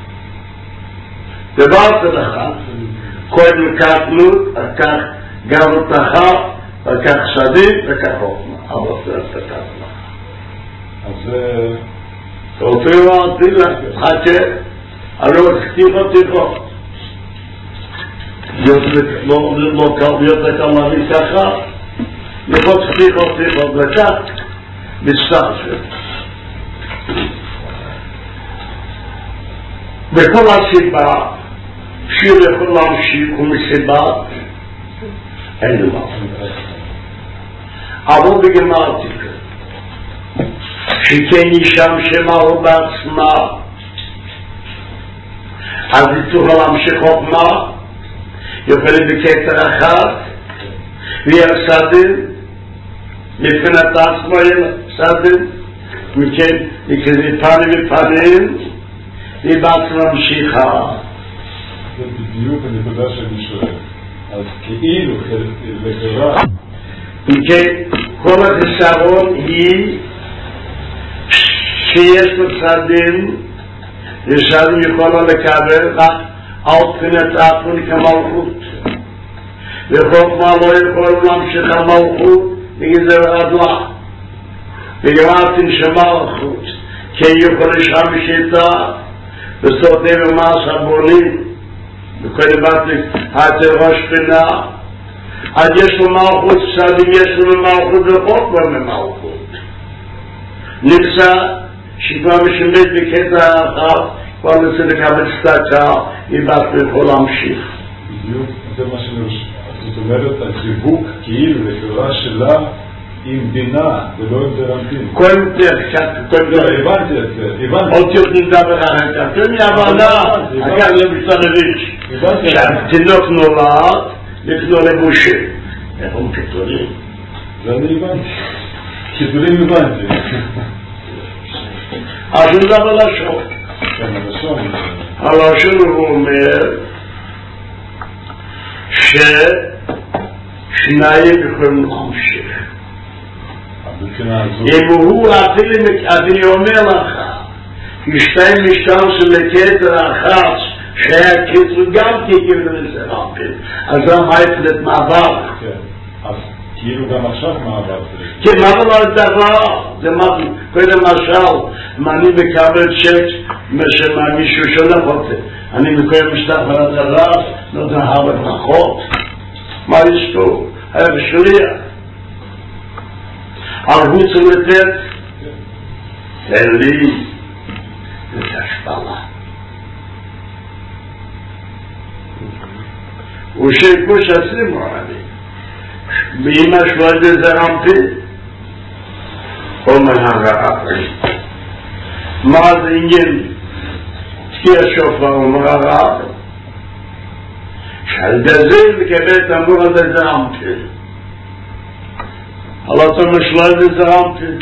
דבר לך קודם קטנות, כך גם תחר, וכך שדים, וכך חוכמה. אבל זה הצדקה לך. אז תאופיר ואמרתי לך, חכה, אני לא כתיבה תיכו. לא יותר כמרי ככה, לכל כתיבה תיכו, וכך מסתר של. וכל הסיבה שהוא יכול להמשיך ומסיבה אין לו מה. אבל בגמרתיקה שכן נשם שמהו בעצמה אז היא תוכל להמשיך חוכמה יכולים בקטר אחד ויהיה סדם מבחינת עצמו יהיה סדם מכן מכזה פנים ופנים היא בעצמה ממשיכה זה בדיוק הנקודה שאני שואל אז כאילו לכאורה מכן כל החיסרון היא שיש לצדים ושאדם יכולה לקבל רק על פנת עצמון כמלכות וחוכמה לא יכול להמשיך המלכות לגזר עדלה וגמרתם שמלכות כן יכול לשמש איתה בסוטה ומעש הבונים וכל באתי הייתה ראש פינה אז יש לו מלכות סדים יש לו מלכות וחוכמה ממלכות נמצא שכבר משמש בקטע אחר כבר נצא לקבל צדקה היא בת ויכול להמשיך בדיוק זה מה שאני חושב זאת אומרת החיבוק כאילו לכאורה שלה עם בינה ולא עם דרנטין קודם תרחק הבנתי את זה הבנתי עוד תוכלי לדבר אחר תן לי הבנה אחר למצטרביץ' שהתינוק נולד לפנו לבושה איך הוא כתולים? זה אני הבנתי כתולים הבנתי אז הוא מדבר לשון כן, הלשון הלשון הוא אומר ששניים יכולים להמשיך אם הוא אפילו אני אומר לך ששתיים משטר של קטר אחת שהיה קטר גם ככיר לנסרפים אז זה מייפלת מעבר אז כאילו גם עכשיו מעבר כן, מה לא דבר זה מה קודם משל מה אני מקבל צ'ק מה מישהו שולח אותי אני מקבל משטח בנת הרס נותן הרבה ברכות מה יש טוב? היה בשליח אבל הוא צריך לתת תן לי את השפלה הוא שיקו שעשימו עלי באמא שלו את זה רמפי אומר הרעה מה זה עניין תקיע שופר אומר הרעה שעל דזל מקבל את אמור הזה זה רמפי אבל אתה משלה את זה רמפי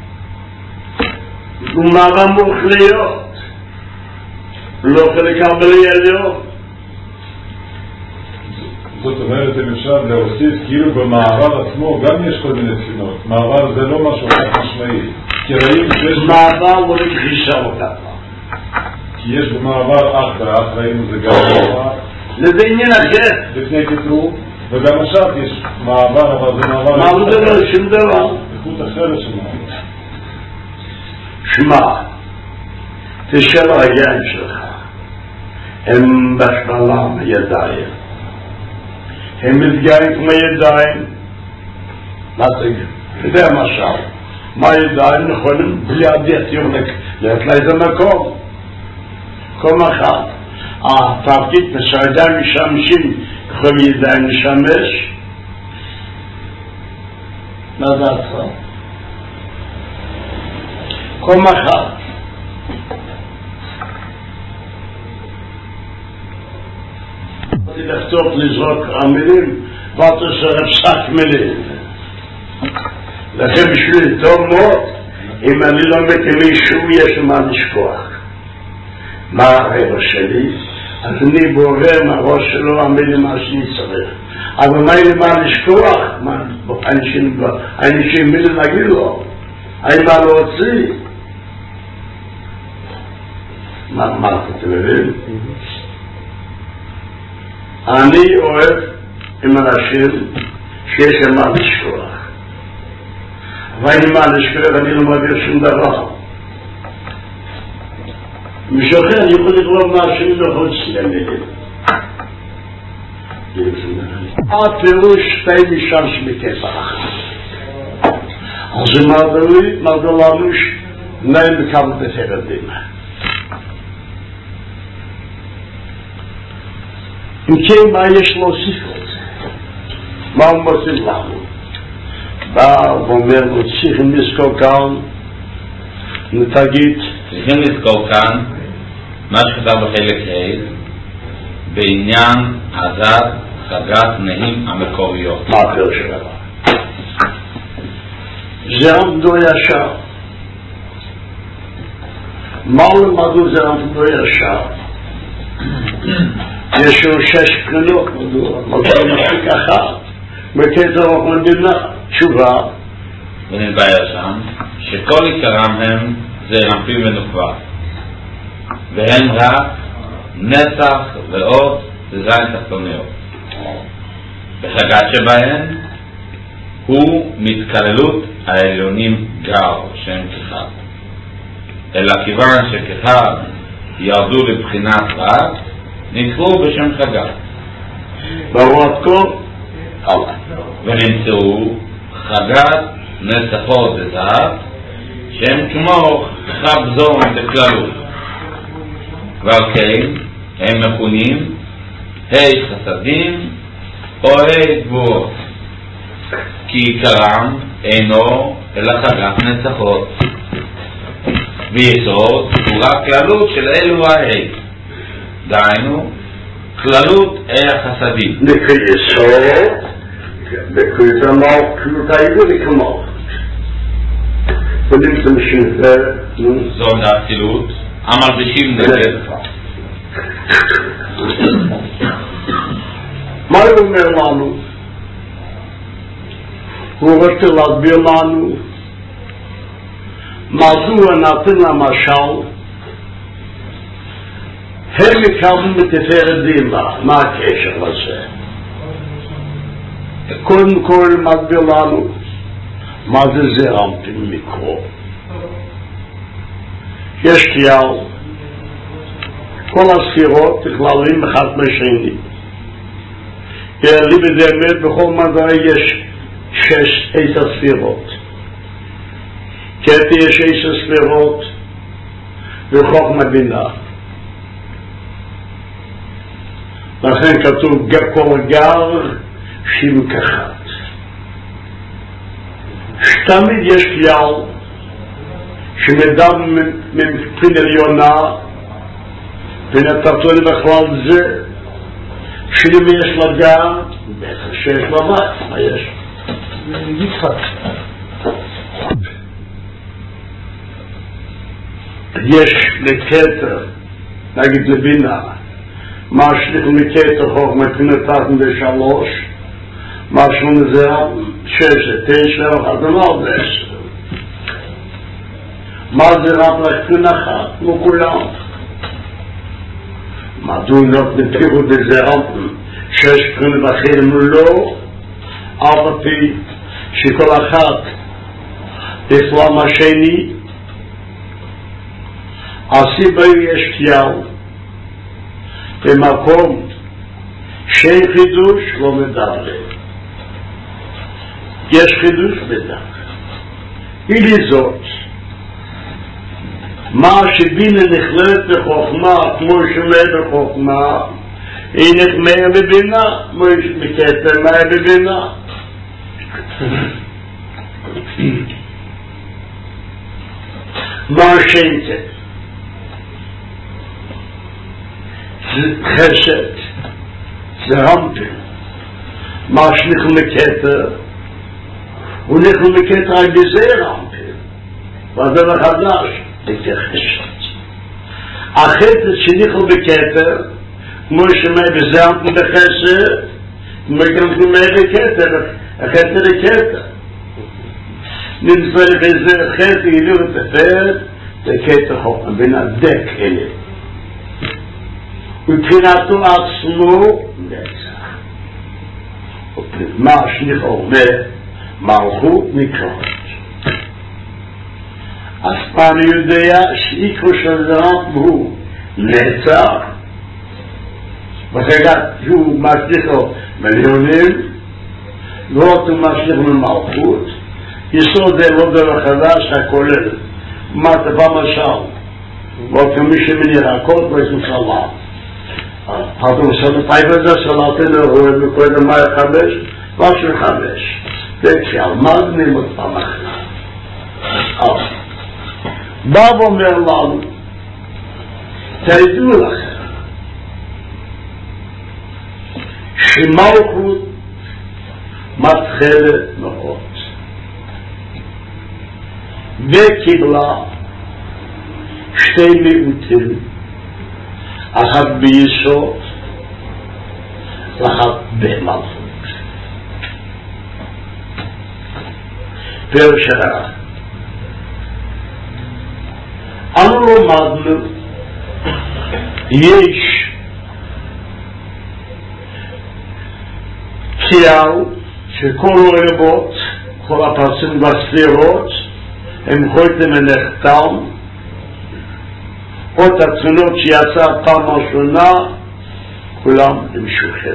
ומה אמור להיות לא לקבל ילדו זאת אומרת אם אפשר להוסיף כאילו במעבר עצמו גם יש כל מיני תפינות מעבר זה לא משהו משמעי כי ראינו שיש מעבר לא לכחישה אותה כי יש במעבר אח ואח ראינו זה גם מעבר זה בעניין אחר לפני כתרו וגם עכשיו יש מעבר, אבל זה מעבר... מה זה לא שום דבר? איכות אחרת של מעבר. שמע, תשאל היין שלך, הם בשפלה מידיים, הם מתגאים כמו ידיים, מה תגיד? אתה יודע משל, מה ידיים נכונים בלי עדיית יורק, לעת לאיזה מקום, כל אחד. התפקיד שהידיים משמשים, יכול ידיים לשמש, מה דעתך? כל אחד. לכתוב לזרוק המילים, ואתה שרף שק מילים. לכן בשביל טוב מאוד, אם אני לא מתאמי שום יש מה לשכוח. מה הרבע שלי? אז אני בורר מהראש שלו המילים מה שאני צריך. אבל מה אין לי מה לשכוח? אנשים מילים להגיד לו. אין מה להוציא. מה אתה מבין? אני אוהב עם אנשים שיש להם מה לשכוח. אבל אין מה לשכוח, אני לא מעביר שום דבר. מישהו אחר יכול לקרוא מהשני לחוץ למילים. הפירוש שתי משם שמכסח. אז זה מרדו לנו שניים מקבל בסרדים. אם כן, מה יש להוסיף לזה? מה הוא מוסיף לנו? בא ואומר לו, צריכים לזכור כאן, נתגיד, צריכים לזכור כאן, מה שכתב בחלק ה' בעניין עזת חגת נעים המקוריות. מה הפירוש שלנו? זה עמדו ישר. מה למדו זה עמדו ישר? יש לו שש פנינות, מגדו מספיק אחת. בקטע המדינה, תשובה. ונתבהר שם, שכל עיקרם הם זה רמפים ונוקבה. והם רק נסח ועוד זין תחתוניות. בחגת שבהן הוא מתקללות העליונים גר שהם כחד. אלא כיוון שכחד ירדו לבחינת רק, נקראו בשם חגת. ברור עד כה? הלאה. ונמצאו חגת נסחות וזהב שהם כמו חבזון בכללות. ועל כן הם מכונים ה' חסדים או ה' גבורות, כי עיקרם אינו אלא חגת נסחות, ויסוד הוא רק כללות של אלו הה', דהיינו כללות ה' החסדים. נקרא יסוד בקריאת המלכות, כללות העברית כמלכות. ונמצא משנפה זו דאצילות המלבישים נגד. מה הוא אומר לנו? הוא רוצה להסביר לנו מדוע נתן למשל הם מקבלים בתפארת דימה. מה הקשר לזה? קודם כל מסביר לנו מה זה זרמפים מקרו. יש כלל, כל הספירות נכללים אחד מהשני. לי בדמת בכל מדעי יש שש עשר ספירות. קטי יש עשר ספירות וחוכמה בינה. לכן כתוב כל גר שימק אחד. שתמיד יש כלל שמדם מבחין עליונה בין התחתונים בכלל זה שאם יש לה גר בטח שיש לה מת. מה יש? יצחק. יש לקטר נגיד לבינה משליך מקטר חוכמה פינתן בשלוש משהו מזה שש, תשע, אחת אמר בעשר. מה זה רק לכתין אחת? כמו כולם. מדוע נותנים פירות בזרם שש בחינות אחרים לא, אף על פי שכל אחת בפלם השני, הסיבה יש כלל, במקום שאין חידוש לא מדבר. יש חידוש מדבר. היא זאת, מה שבינה נכללת בחוכמה, כמו שמע בחוכמה, היא נחמאה בבינה, כמו שמכתר מה בבינה. מה שאין זה? זה חסד, זה רמפל. מה שנכלל מכתר, הוא נכלל מכתר על בזה רמפל. והדבר חדש, זה חסד. החסד שנכלל בכתר, כמו שמע בזה רמפל בחסד, כמו שמע בכתר, החסד לכתר. נמצא בזה חסד, ידעו את הפרד, זה כתר חוכמה, בין הדק אלה. ובחינתו עצמו נצח. מה שניך אומר, מלכות נקראות. אז פעם יודע שאיקרו של זרם הוא נצח, וחגת הוא משליחו מיליונים, לא אותו משליחו ממלכות, יסוד זה לא דבר חדש הכולל, מה טבע משל, ואותו מי שמן ירקות ויסו סלם. פתאום סלם פייבזה סלאטן רואה מקודם מה יחמש, משהו חמש. זה כשעלמד נמות במחנה. בא ואומר לנו, תדעו לכם, שמלכות מתחלת מאוד. וקיבלה שתי מיעוטים, אחת ביסוד ואחת במלכות. פירוש הרע, אנו למדנו יש כלל שכל העולמות, כל הפרסים והספירות הם חויתם מנחתם, עוד התצונות שיצא פעם ראשונה, כולם נמשוכם.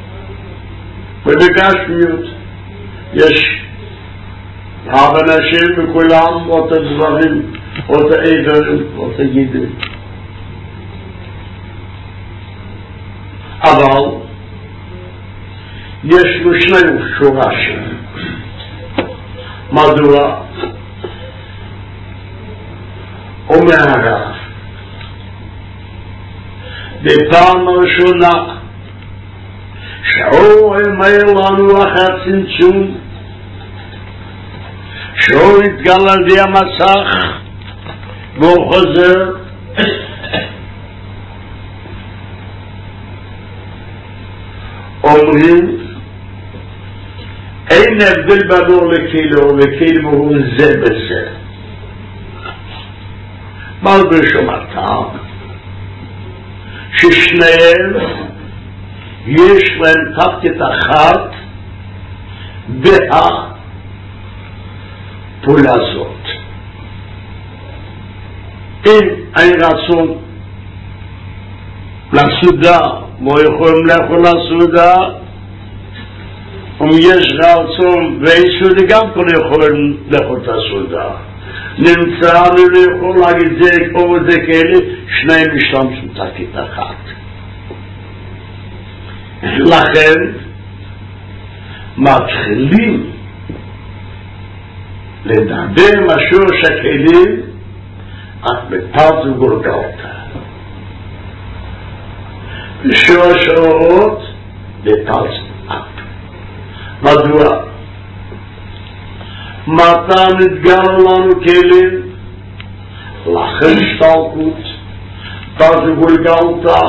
ובגשמיות יש רב אנשים וכולם עוד הדברים, עוד העברים, עוד הגידים. אבל יש לו שני שורשים. מדוע? אומר הרב, בפעם הראשונה שהוא אמר לנו אחת צמצום, שהוא התגלה על די המסך והוא חוזר, אומרים אין הבדל בינו לקילו, לקילו הוא זה בזה. מה בשומתם? ששניהם יש להם תפקיד אחת והפעולה הזאת. אם אין רצון לסעודה, לא יכולים לאכול לסעודה, אם יש רצון ואין סעודה גם כן יכולים לאכול את הסעודה. נמצא לא יכול להגיד זה או זה כאלה, שניים משתמשים תפקיד אחת. לכן מתחילים לדבר משהו שכלים את מפלת וגולגלתה. בשורה שעות מפלת אפ. מדוע? מתי נתגר לנו כלים? לכן השתלקות, פלת וגולגלתה,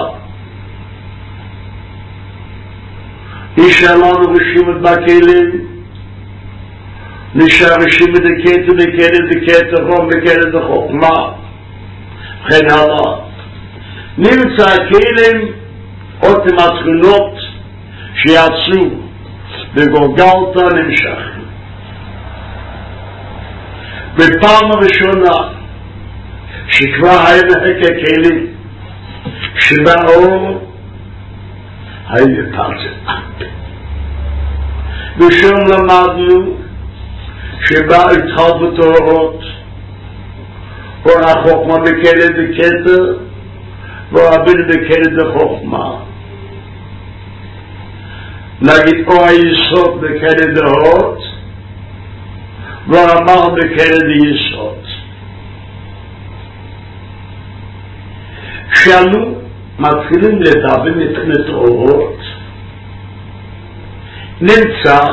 נשאר לנו רשימת בכלים, נשאר רשימת דקטר, דקטר, דקטר, רום, דקטר, דחוכמה, וכן הלאה. נמצא הכלים, אותם התכונות שיצאו בגולגלתה נמשך. בפעם הראשונה שכבר היה נחק הכלים שבאור היה פרצה. ושם למדנו שבא התחלפות האורות והחוכמה בקלת בכתר והבינה בקלת בחוכמה. נגיד או היסוד בקלת האורות והרמ"ח בקלת היסוד. כשאנו מתחילים לדבר מבחינת האורות נמצא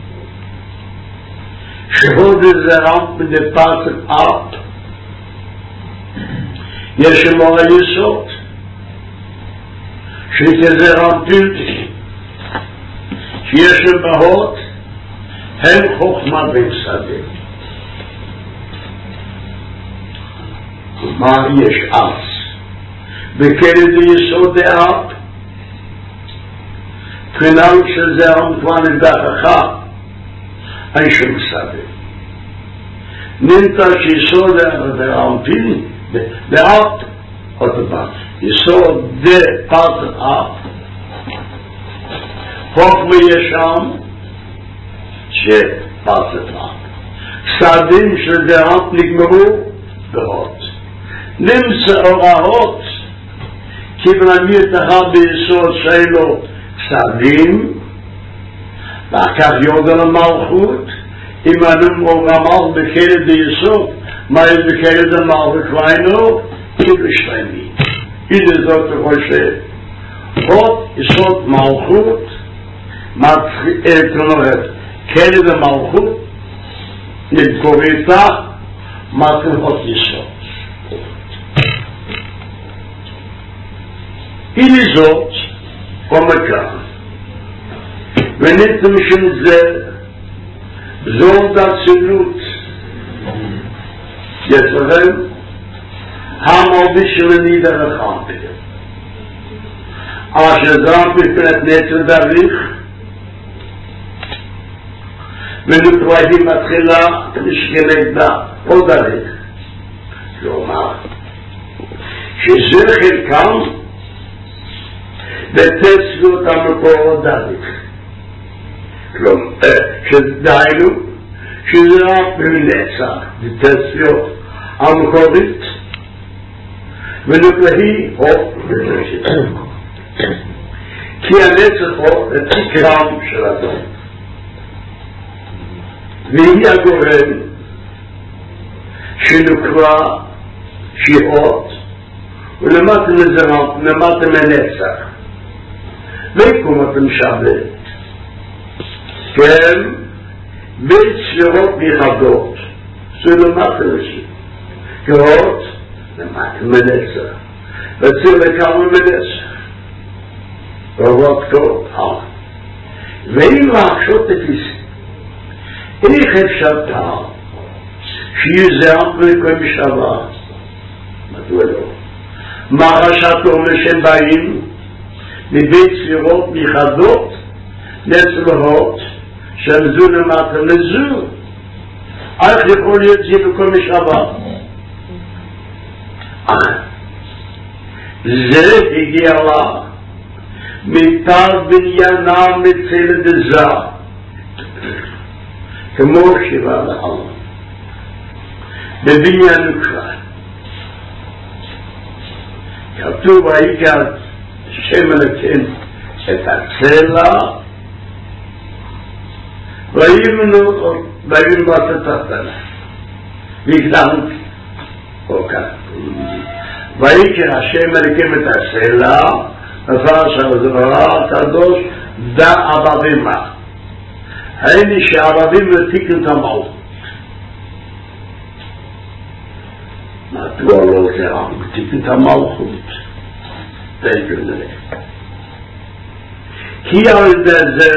שהוד זרם מדפסת אפ יש לו היסוד שכזרם פלטי שיש לו בהוד הם חוכמה וסדר. מה יש אז בקלד היסוד דאפ בחינת שזרם כבר נדחך אין שום סדר. נמצא שיסוד דאמפין דאפ אותה יסוד דפסת אפ חוכמה ישם שפסת אפ סדים של דאפ נגמרו בהות. נמצא אוראות כיוון מיתך ביסוד שלו סדים ואחר יוד על המלכות אם אנו רמל בקלת ביסוד מה יש בקלת המלכות קוויינו כבשלמי איזה זאת חושב חוד יסוד מלכות כלומר קלת המלכות נתקוריתה מתנות יסוד. הנה זאת ומכאן ונית משום זה זאת הצילות יצרם המובי שלני דרכם אשר זרם בפנת נצר דריך ונתראים מתחילה משכנגדה או דריך כלומר שזה חלקם בתצלות המקורות דריך כלומר שדיינו שזה רק בנצח בתצלות המקורית ונקלהי הופ כי הנצח הופ לתקרם של אדם והיא הגורם שנקרא שיחות ולמטה מזרם למטה מנצח ויקום אתם שבת כן בית ספירות מיחדות זה למטה לשם כאות למטה מנצח וציר לכמה מנצח רבות כאות הלאה ואם להקשות את זה איך אפשר פעם שיזרם ולכל משאבה מדוע לא מה רשת אומר שהם באים מבית ספירות מיחדות נצלחות שהם זו למטה לזו איך יכול להיות זה בכל משאבה זה הגיע לה מתר בניינה מצלת דזה כמו שבא לעולם בבניין נקרא כתוב העיקר שם אלוקים את הצלע ויבנו ויבנו בתחתנה והקדמת או כך ויקרא השם אלוקים את הצלע נפש על זרוע הקדוש דע אבבימה הייני שהערבים ותיקן את המלכות מדוע לא זרם ותיקן את המלכות תיקן זה כי על זה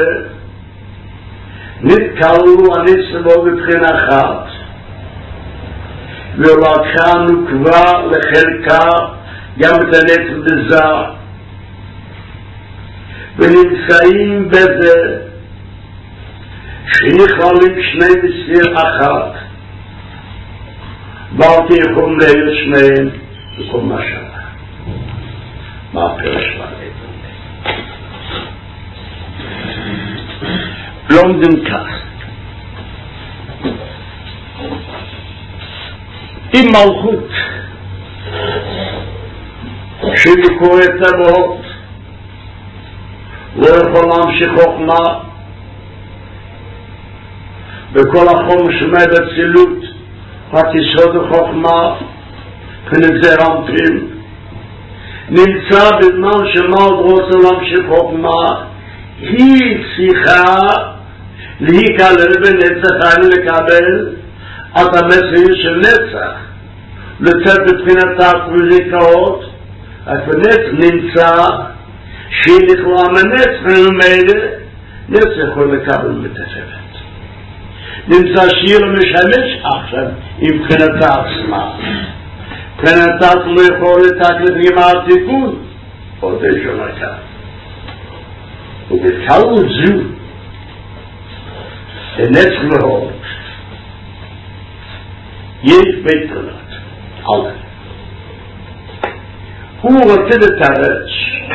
נתקלנו הניסלו בבחין אחת ולקחנו כבר לחלקה גם את הנצח דזה ונמצאים בזה שיכולים שני בסיר אחת ואל תיכון להיות שניהם בכל מה שלה. מה הפרש בלב? לומדים כך, עם מלכות שביקור את אבות לא יכול להמשיך חוכמה בכל החום שמע בצילות רק יסוד החוכמה כנגזר אנפין נמצא בזמן שמאוד רוצה להמשיך חוכמה היא צריכה להיכלל בנצח היינו לקבל את המסר של נצח לצאת בבחינתה כבוזיקאות הכבנץ נמצא שהיא נכלה מנצח וממילא נצח יכול לקבל מתפרת נמצא שהיא לא משמש עכשיו עם בחינתה עצמה בחינתה לא יכול לתקלת גמר תיקון עוד איזו נקה ובקלות זו נצח להוד יש בית פרנות עלה הוא רוצה לתרץ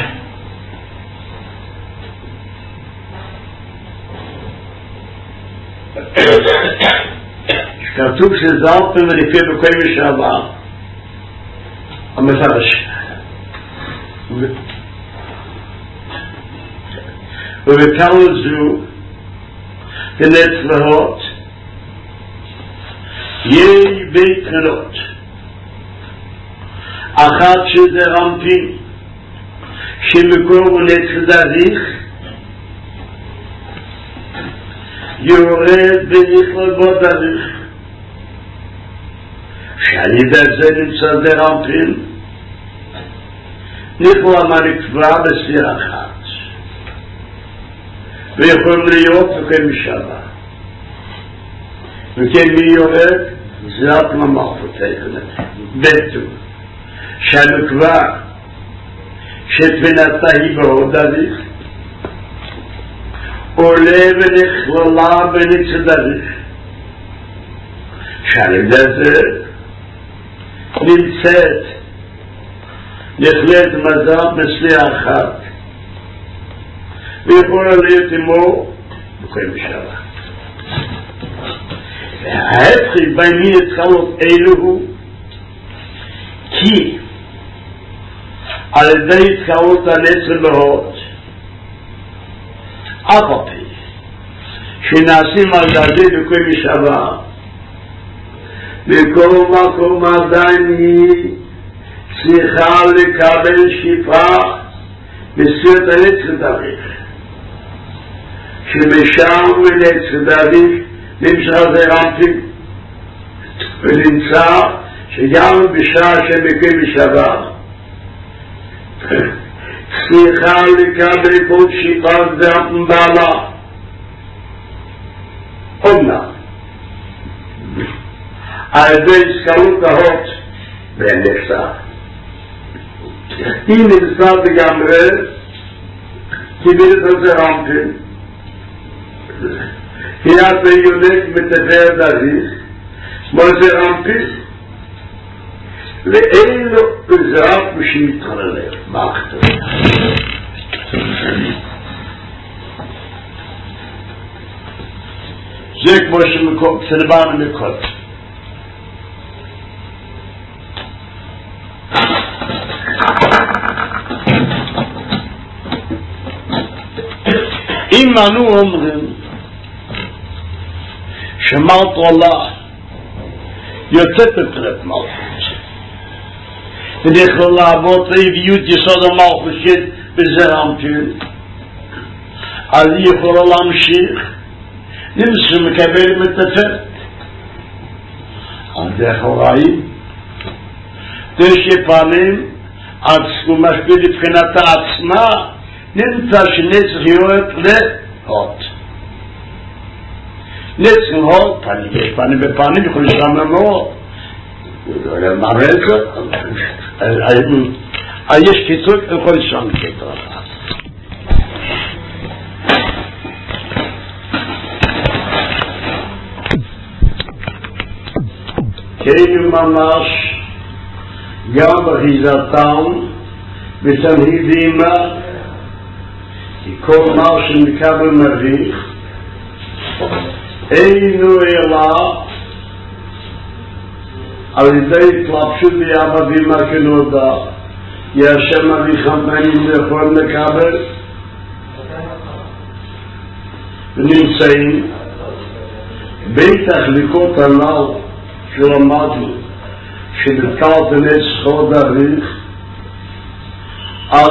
שכתוב שזלתם ולפי בקוי משאבה המפרש ובקלות זו כנץ להות יהי בית פרנות אחת שזה רמפין שמקור ונצח דריך יורד ונכלל בו דריך שעל ידי זה נמצא זה רמפין נכלל מנקבע בסיר אחת ויכולים להיות וכן משאבה וכן מי יורד זה את ממחת בטו שהנקבע שתבינתה היא בעוד דריך עולה ונכללה בנצח דריך שעל ידי זה נמצאת נכללת מזל בסליעה אחת ויכולה להיות עמו בכל משאלה ההפכי בימי התחלות אלוהו כי על ידי התחלות הנצח להות אף הפי שנעשים על דעתי בכל משאבה בכל מקום עדיין היא צריכה לקבל שפעה בסרט הנצח דריך שמשם ונצח דריך נמצא זה רמפין ונמצא שגם בשעה שבכל משאבה צריכה לקבל כל שפעה דרמפין בעלה אומנה על ידי סקלות ההות והנפסה היא נמצא בגמרי קיבלת על זה רמפין היא עתה יונק מתפר דריך כמו זה רמפין ואין לו עזרה ושמתחללך באחתו זה כמו שמקום סנבן מקות אם אנו אומרים שמלכות עולה יוצאת מבחינת מלכות ונכלל לעבוד והביאות יסוד המלכות בזה רמפין אז היא יכולה להמשיך נמצא מקבל מתפרת על דרך הוראים שפעמים הוא משפיע לבחינתה עצמה נמצא שנצח יורד להות נצח להות פנים יש פנים בפנים יכולים לשם למרות מראה את זה יש קיצור יכול לשם קיצור כאילו ממש גם באחיזתם ותנהידים כי כל מה שמקבל מביך אינו אלא על ידי התלבשות בעבדים כנודע ישם אביכם פנים יכולים לקבל ונמצאים בתחליקות הנ"ל שלמדנו שבתקלת נצחו דריך אז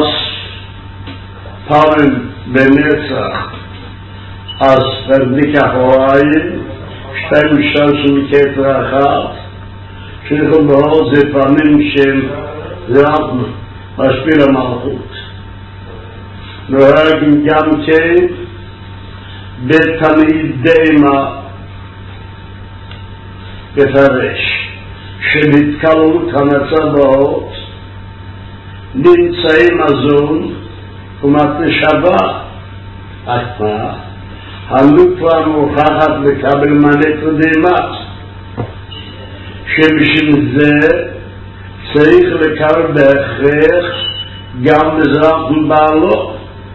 פעמים בנצח אז תרדיק אחוריים שתיים משתמשים מכתר אחת שנכון בהור זה פעמים של זרעת משפיל המלכות נוהג גם כן בתלמידי מה בפרש שבהתקלות המצב בהות נמצאים הזון ומתשבה אך מה? הנוקבה מוכחת לקבל מנה קודמת שבשביל זה צריך לקבל בהכרח גם מזרח מבעלו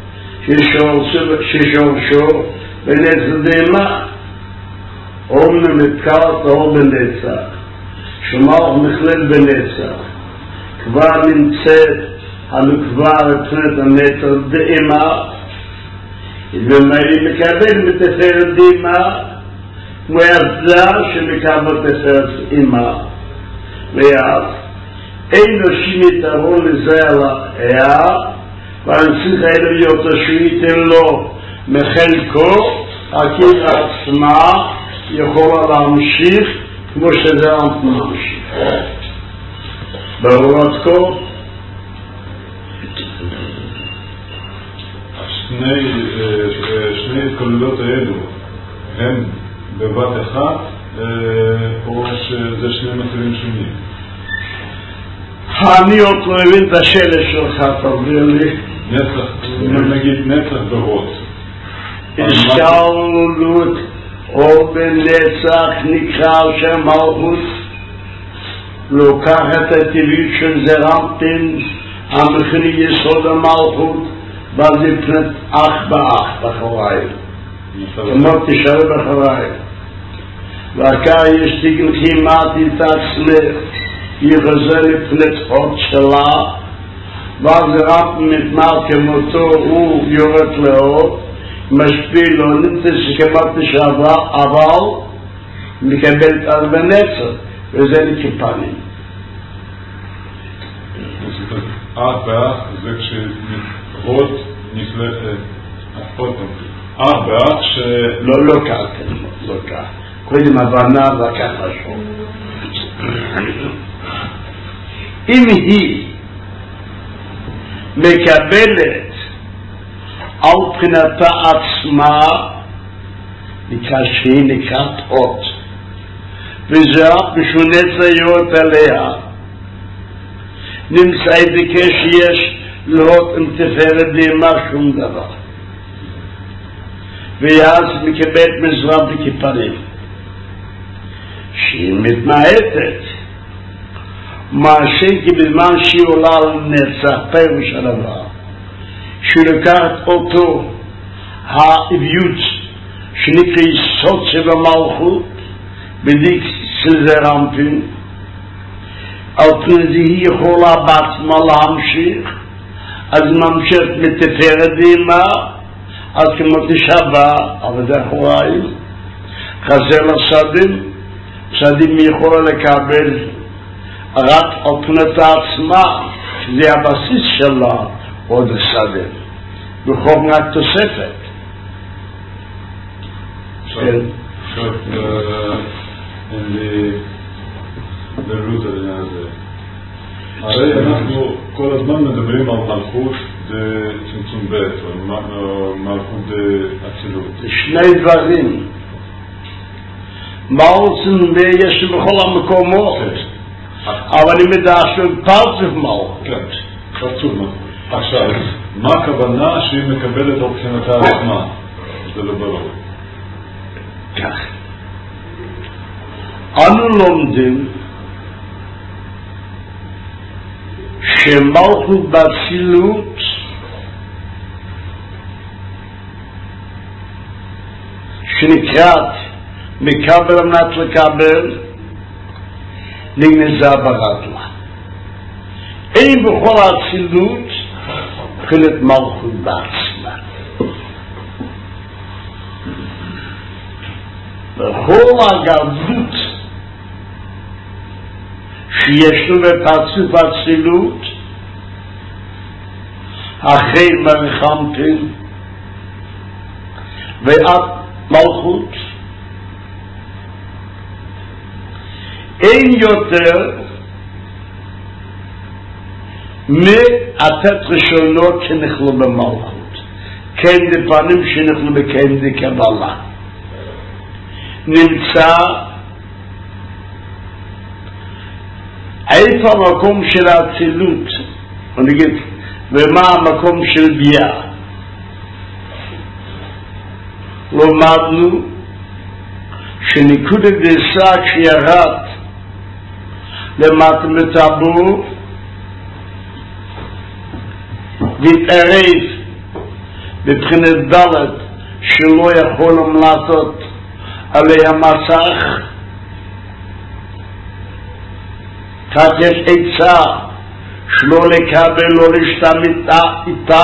ששורשו בנצח דמה אומנם מתקלת או בנצח שמוח מכלל בנצח כבר נמצאת הנוקבה רצנת הנצח דמה ומאלי מקבל מתפארת דמה כמו יזדה שמקבל תפארת אימה ואז אין נושים יתרון לזה אלא היה והנסיך האלה להיות שייתן לו מחלקו הכיר עצמה יכולה להמשיך כמו שזה אנחנו ממשיך ברור עד כה שני התכוננות האלו הם בבת אחת או שזה שני מצבים שונים? אני עוד לא מבין את השאלה שלך, תביא לי. נצח, נגיד נצח ברות. השתללות או בנצח נקרא שם מלכות לוקחת הטבעית של זרמפין המכני יסוד המלכות בזפנת אח באח בחוואי כמו תשאר בחוואי והכר יש תגן כמעט את עצמך יחזר לפנת חוד שלה והזרמפ מתמר כמותו הוא יורד לאור משפיל לו נמצא שכמעט תשאבה אבל מקבל את בנצח וזה לכיפנים אח באח זה כשרות נפלט עוד פעם אח באח ש... לא, לא כך, לא כך קודם הבנה וכך משהו אם היא מקבלת על פנתה עצמה נקרא שהיא נקראת אות וזה רק משונה צעיות עליה נמצא דקה שיש לראות עם תפארת דמה שום דבר ואז מקבלת מזרע בכיפרים שהיא מתמעטת מה כי בזמן שהיא עולה על נצח פירוש הדבר שלקחת אותו האביות שנקרא יסוד שבמלכות בדיק של זרמפין על פני זה היא יכולה בעצמה להמשיך אז ממשיך מתפארת דמה אז כמו תשבה אבל זה אחוריים חסר לשדים שדים יכולה לקבל רק על פנתה עצמה שזה הבסיס שלה עוד השדים בכל רק תוספת עכשיו ברוט העניין הזה הרי אנחנו כל הזמן מדברים על מלכות צמצום ב' או מלכות אצילות שני דברים מלכות יש בכל המקומות אבל אני מדע של פרצוף מלכות כן, פרצוף מלכות עכשיו, מה הכוונה שהיא מקבלת על בחינתה עצמה? זה לא ברור כך אנו לומדים שמלכות באצילות שנקראת מקבל אמנת לקבל נגנזה ברדלה. אין בכל האצילות חילת מלכות בעצמה. בכל הגדלות שיש לו בפרצוף האצילות אחרי מלחמתן ועד מלכות אין יותר מהתת ראשונות שנחלו במלכות, כן דפנים שנחלו בכן דקבלה. נמצא איפה המקום של האצילות, נגיד, ומה המקום של ביאה. לומדנו שנקודת דסה כשירד למטה מטבור והתערב בבחינת דלת שלא יכולים לעשות עליה מסך, כך יש עצה שלא לקבל, לא להשתמש איתה,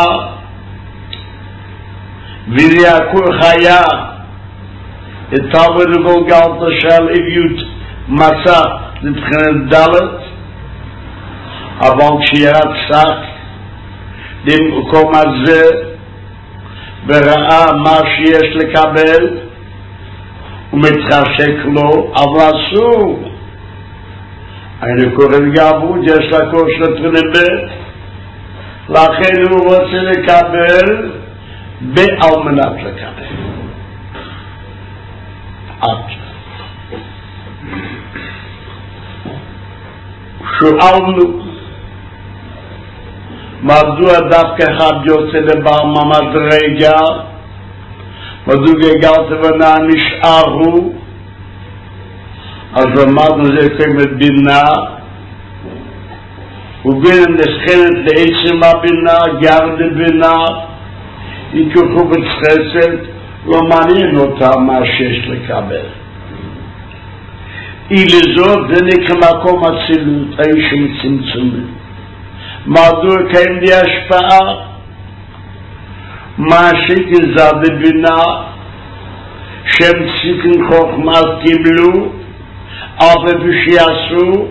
וזה הכל חיה את הגולגלתא של אביות מסך לבחינת דלת, אבל כשירד שק למקום הזה וראה מה שיש לקבל ומתחשק לו, אבל אסור. אני קורא גבוד, יש לה כל שטרני בית, לכן הוא רוצה לקבל בעל מנת לקבל. עד שואלנו מדוע דווקא אחד יוצא לבעל מדרגה, מדוע גלת ונה נשארו, אז למדנו זה קיימת בינה, ובין נסחנת לעצם הבינה, גר לבינה, היא כחובץ חסד, לא מעניין אותה מה שיש לקבל. היא לזאת זה נקרא מקום אצילות, אין שום צמצומים. מדוע קיים די השפעה? מה שכזה בבינה, שם ציפן חוכמה קיבלו, אבל שיעשו,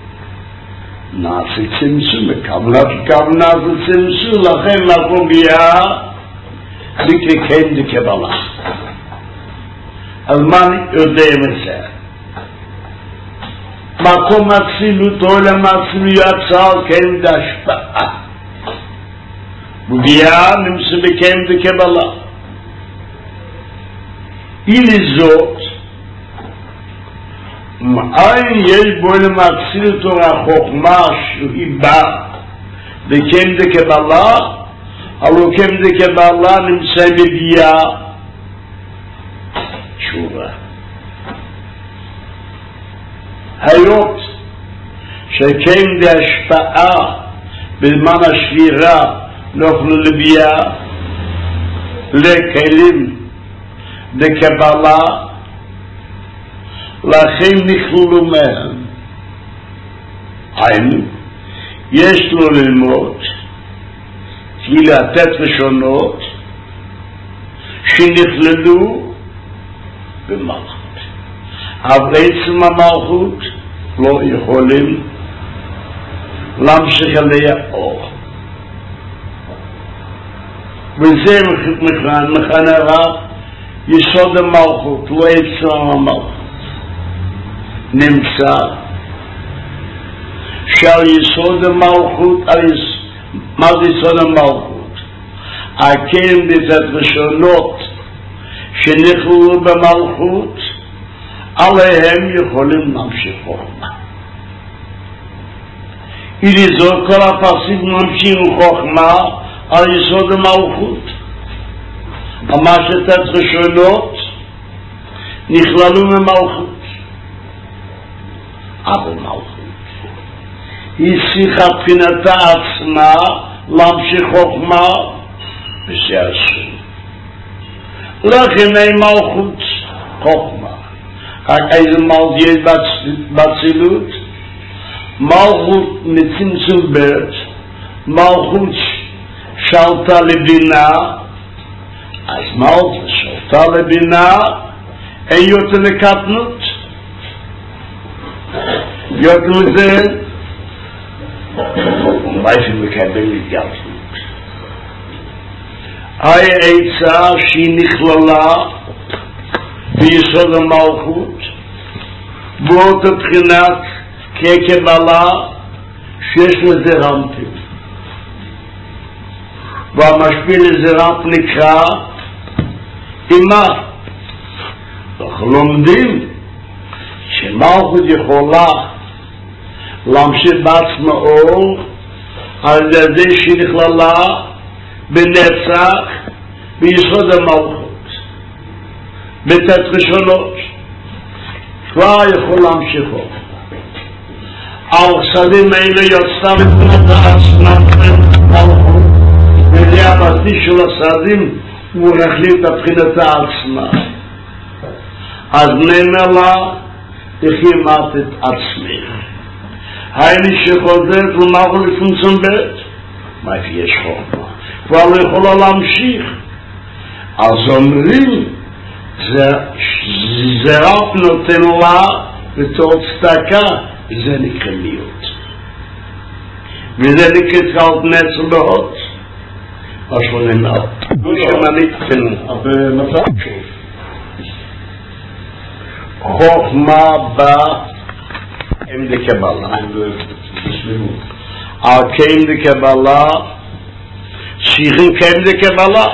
נעשה צמצום, כוונה זה צמצום, לכן אנחנו ביאה, לקרקם דקבלה. על מה יודע מזה? מקום אצילות, עולם אצילות יצר קיים די השפעה. וביאה נמצא בקיים דקבלה. היא לזאת, מאין יש בו למציל תורה חוכמה שהיא באה בקיים דקבלה, אבל קיים דקבלה נמצא בביאה תשובה. היות שקיים בהשפעה בזמן השבירה נוכלו לביאה לכלים דקבלה, לכן נכללו מהם. היינו, יש לו ללמוד תפילת ראשונות שנכללו במלכות, אבל עצם המלכות לא יכולים להמשיך עליה אור, וזה מכנה רב יסוד המלכות, לא עצם המלכות. נמצא שעל יסוד המלכות, מה זה יסוד המלכות? הקיים בזאת ראשונות שנכללו במלכות, עליהם יכולים להמשיך חוכמה. ולזאת כל הפרסים ממשיכים חוכמה על יסוד המלכות. מה שתת ראשונות נכללו ממלכות. אבל מלכות היא שיחה פינתה עצמה להמשיך חוכמה בשעשו. לכן אין מלכות חוכמה. רק איזה מלכות יש בצילות? מלכות מצמצום בית, מלכות שלטה לבינה, אז מלכות שלטה לבינה, אין יותר לקטנות. יותר מזה, ומייפים מקבל התגלצות. היי עצה שהיא נכללה ביסוד המלכות, באותה בחינת כקבלה שיש לזה רמפים. והמשפיל לזה רמפ נקרא אימה. אנחנו לומדים שמלכות יכולה להמשיך בעצמה אור על ידי שהיא נכללה בנצח ביסוד המלכות בתת ראשונות כבר יכול להמשיך אור. הערסדים האלה יוצא מבחינת העצמה מלכות, וזה הבסיס של הסדים, הוא החליט מבחינת העצמה. אז נאמר לה, תחי מרת את עצמך. הייני שחוזרת ומלכות לצמצום בית, מה יש חוכמה? כבר לא יכולה להמשיך. אז אומרים, זה רק נותן לה בתור צדקה, זה נקרא מיות. וזה נקרא תחלת נצר בהות. מה שלא נאמר. לא שמנית פנו. אבל מצב שוב. חוכמה בא עם דקבלה. על קיים דקבלה, שיחים קיים דקבלה.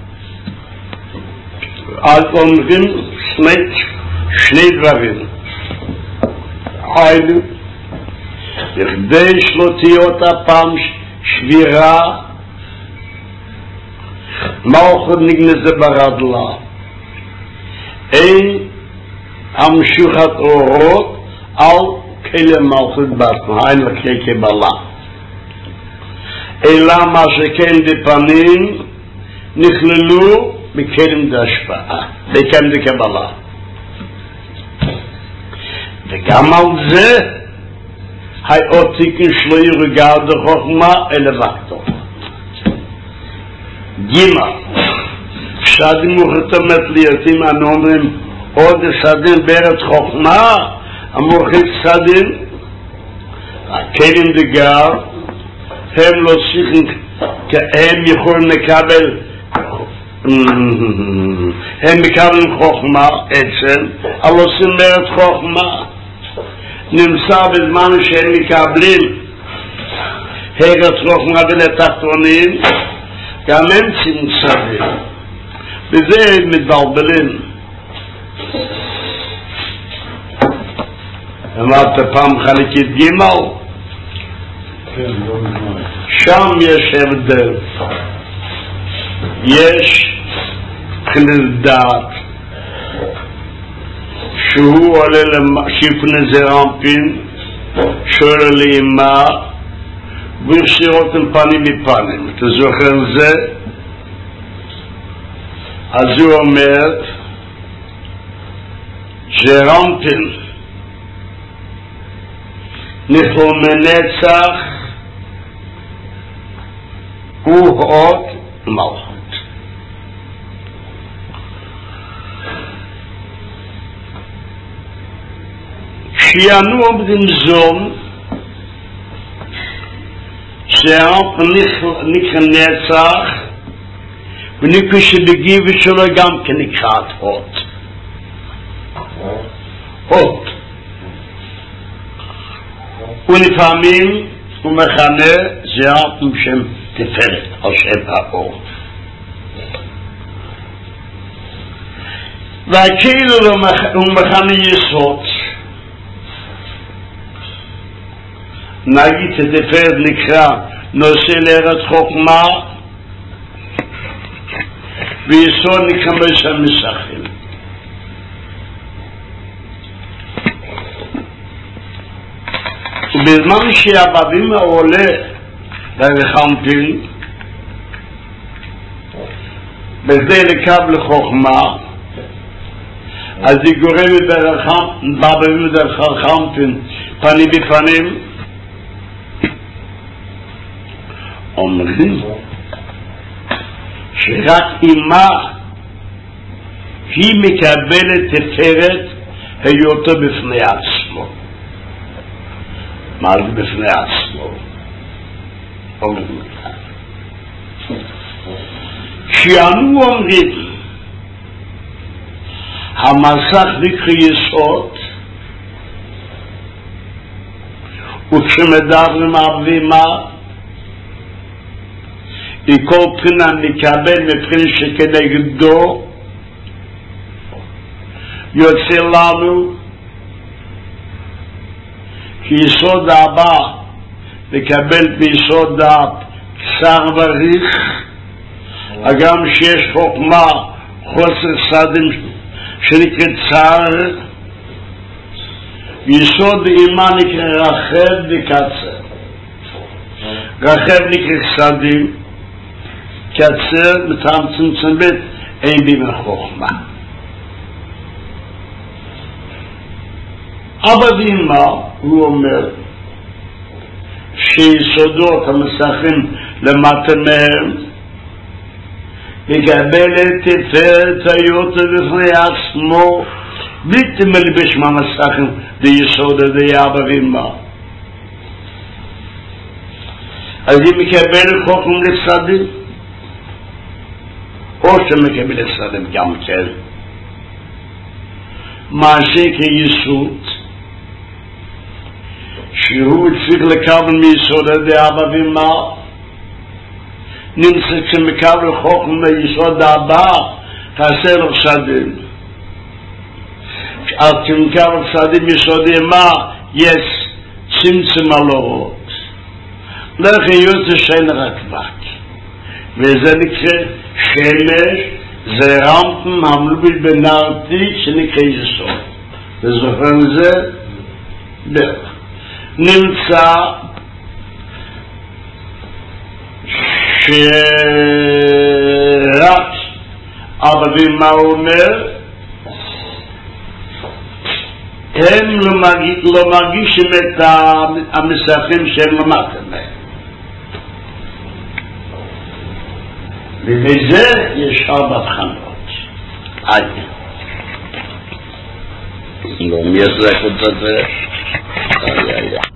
אז אומרים שני דברים. היינו, בכדי שלא תהיה אותה פעם שבירה, מלכות נגנזה ברדלה. אין המשוכת אורות על כלי מלכות בעצמה, אין לכלי קבלה. אלא מה שכן בפנים נכללו בכלים דהשפעה, בכלים דקבלה. וגם על זה העותיקים שלא ירגע דחוכמה אלא וקטור. גימה, שדים מוכתמת ליתים, אנו אומרים עוד שדים בארץ חוכמה, המורכת שדים, הכלים דגר, הם לא צריכים, הם יכולים לקבל, הם מקבלים חוכמה, עצם, אבל עושים בארץ חוכמה. נמצא בזמן שהם מקבלים הרס חוכמה ולתחתונים, גם הם צמצמים, וזה הם מתבלבלים. אמרת פעם חלקית גימל? כן, לא מזמן. שם יש הבדל. יש חלדעת שהוא עולה לשיפני זרמפין, שואל לאמא, וישירות עם פנים מפנים. אתה זוכר זה? אז הוא אומר, זרמפין נכלו מנצח הוא עוד מלכות. שיענו עומדים זום שהרמפ נקרא נצח ונקרא שבגיבה שלו גם כנקראת הוד. הוד. ולפעמים הוא מכנה זה הרמפ שם תפארת על שם האור. והכאילו הוא מכנה יסוד. נגיד שתפארת נקרא נושא לארץ חוכמה, ויסוד נקרא מויסה מסכים. ובזמן שהבבים עולה לרחמפין, בזה לקו לחוכמה, אז היא גורמת בבבים לרחמפין פנים בפנים, אומרים שרק אימה היא מקבלת תפארת היותו בפני עצמו. מה זה בפני עצמו? אומרים כך. כשאנו אומרים המסך נקרא יסוד, וכשמדברים על בימה כל בחינה נקבל מבחינה שכנגדו יוצא לנו כי יסוד הבא נקבל ביסוד קצר וריך, הגם שיש חוכמה חוסר סדים שנקרא צר, יסוד אימה נקרא רחב וקצר. רחב נקרא סדים, קצר מטעם צמצום בית אין בי מחוכמה. אבל אימה הוא אומר שיסודות המסכים למטה מהם מקבלת תפארת היותו בפני עצמו בלתי מלבש מהמסכים ליסוד דיאבה ואימה. אז היא מקבלת חוכם לצדים או שמקבלת צדים גם כן. מעשה כיסוד שהוא צריך לקבל מיסוד דיאבה ואימה, נמצא כשמקבל חוכם ליסוד הבא חסר לו צדים. אז כשמקבל צדים יסוד אימה יש צמצום הלורות. לך יוצא שאין רק רק, וזה נקרא שמש, זה רמפן המלוביל בנרתי שנקרא יסוד, וזוכר זה דרך. נמצא שרק אבל מה הוא אומר, הם לא, מרגיש, לא מרגישים את המסכים שהם למדתם מהם, ובזה יש ארבע הבחנות. עד לא מי יזרק את זה. איי איי איי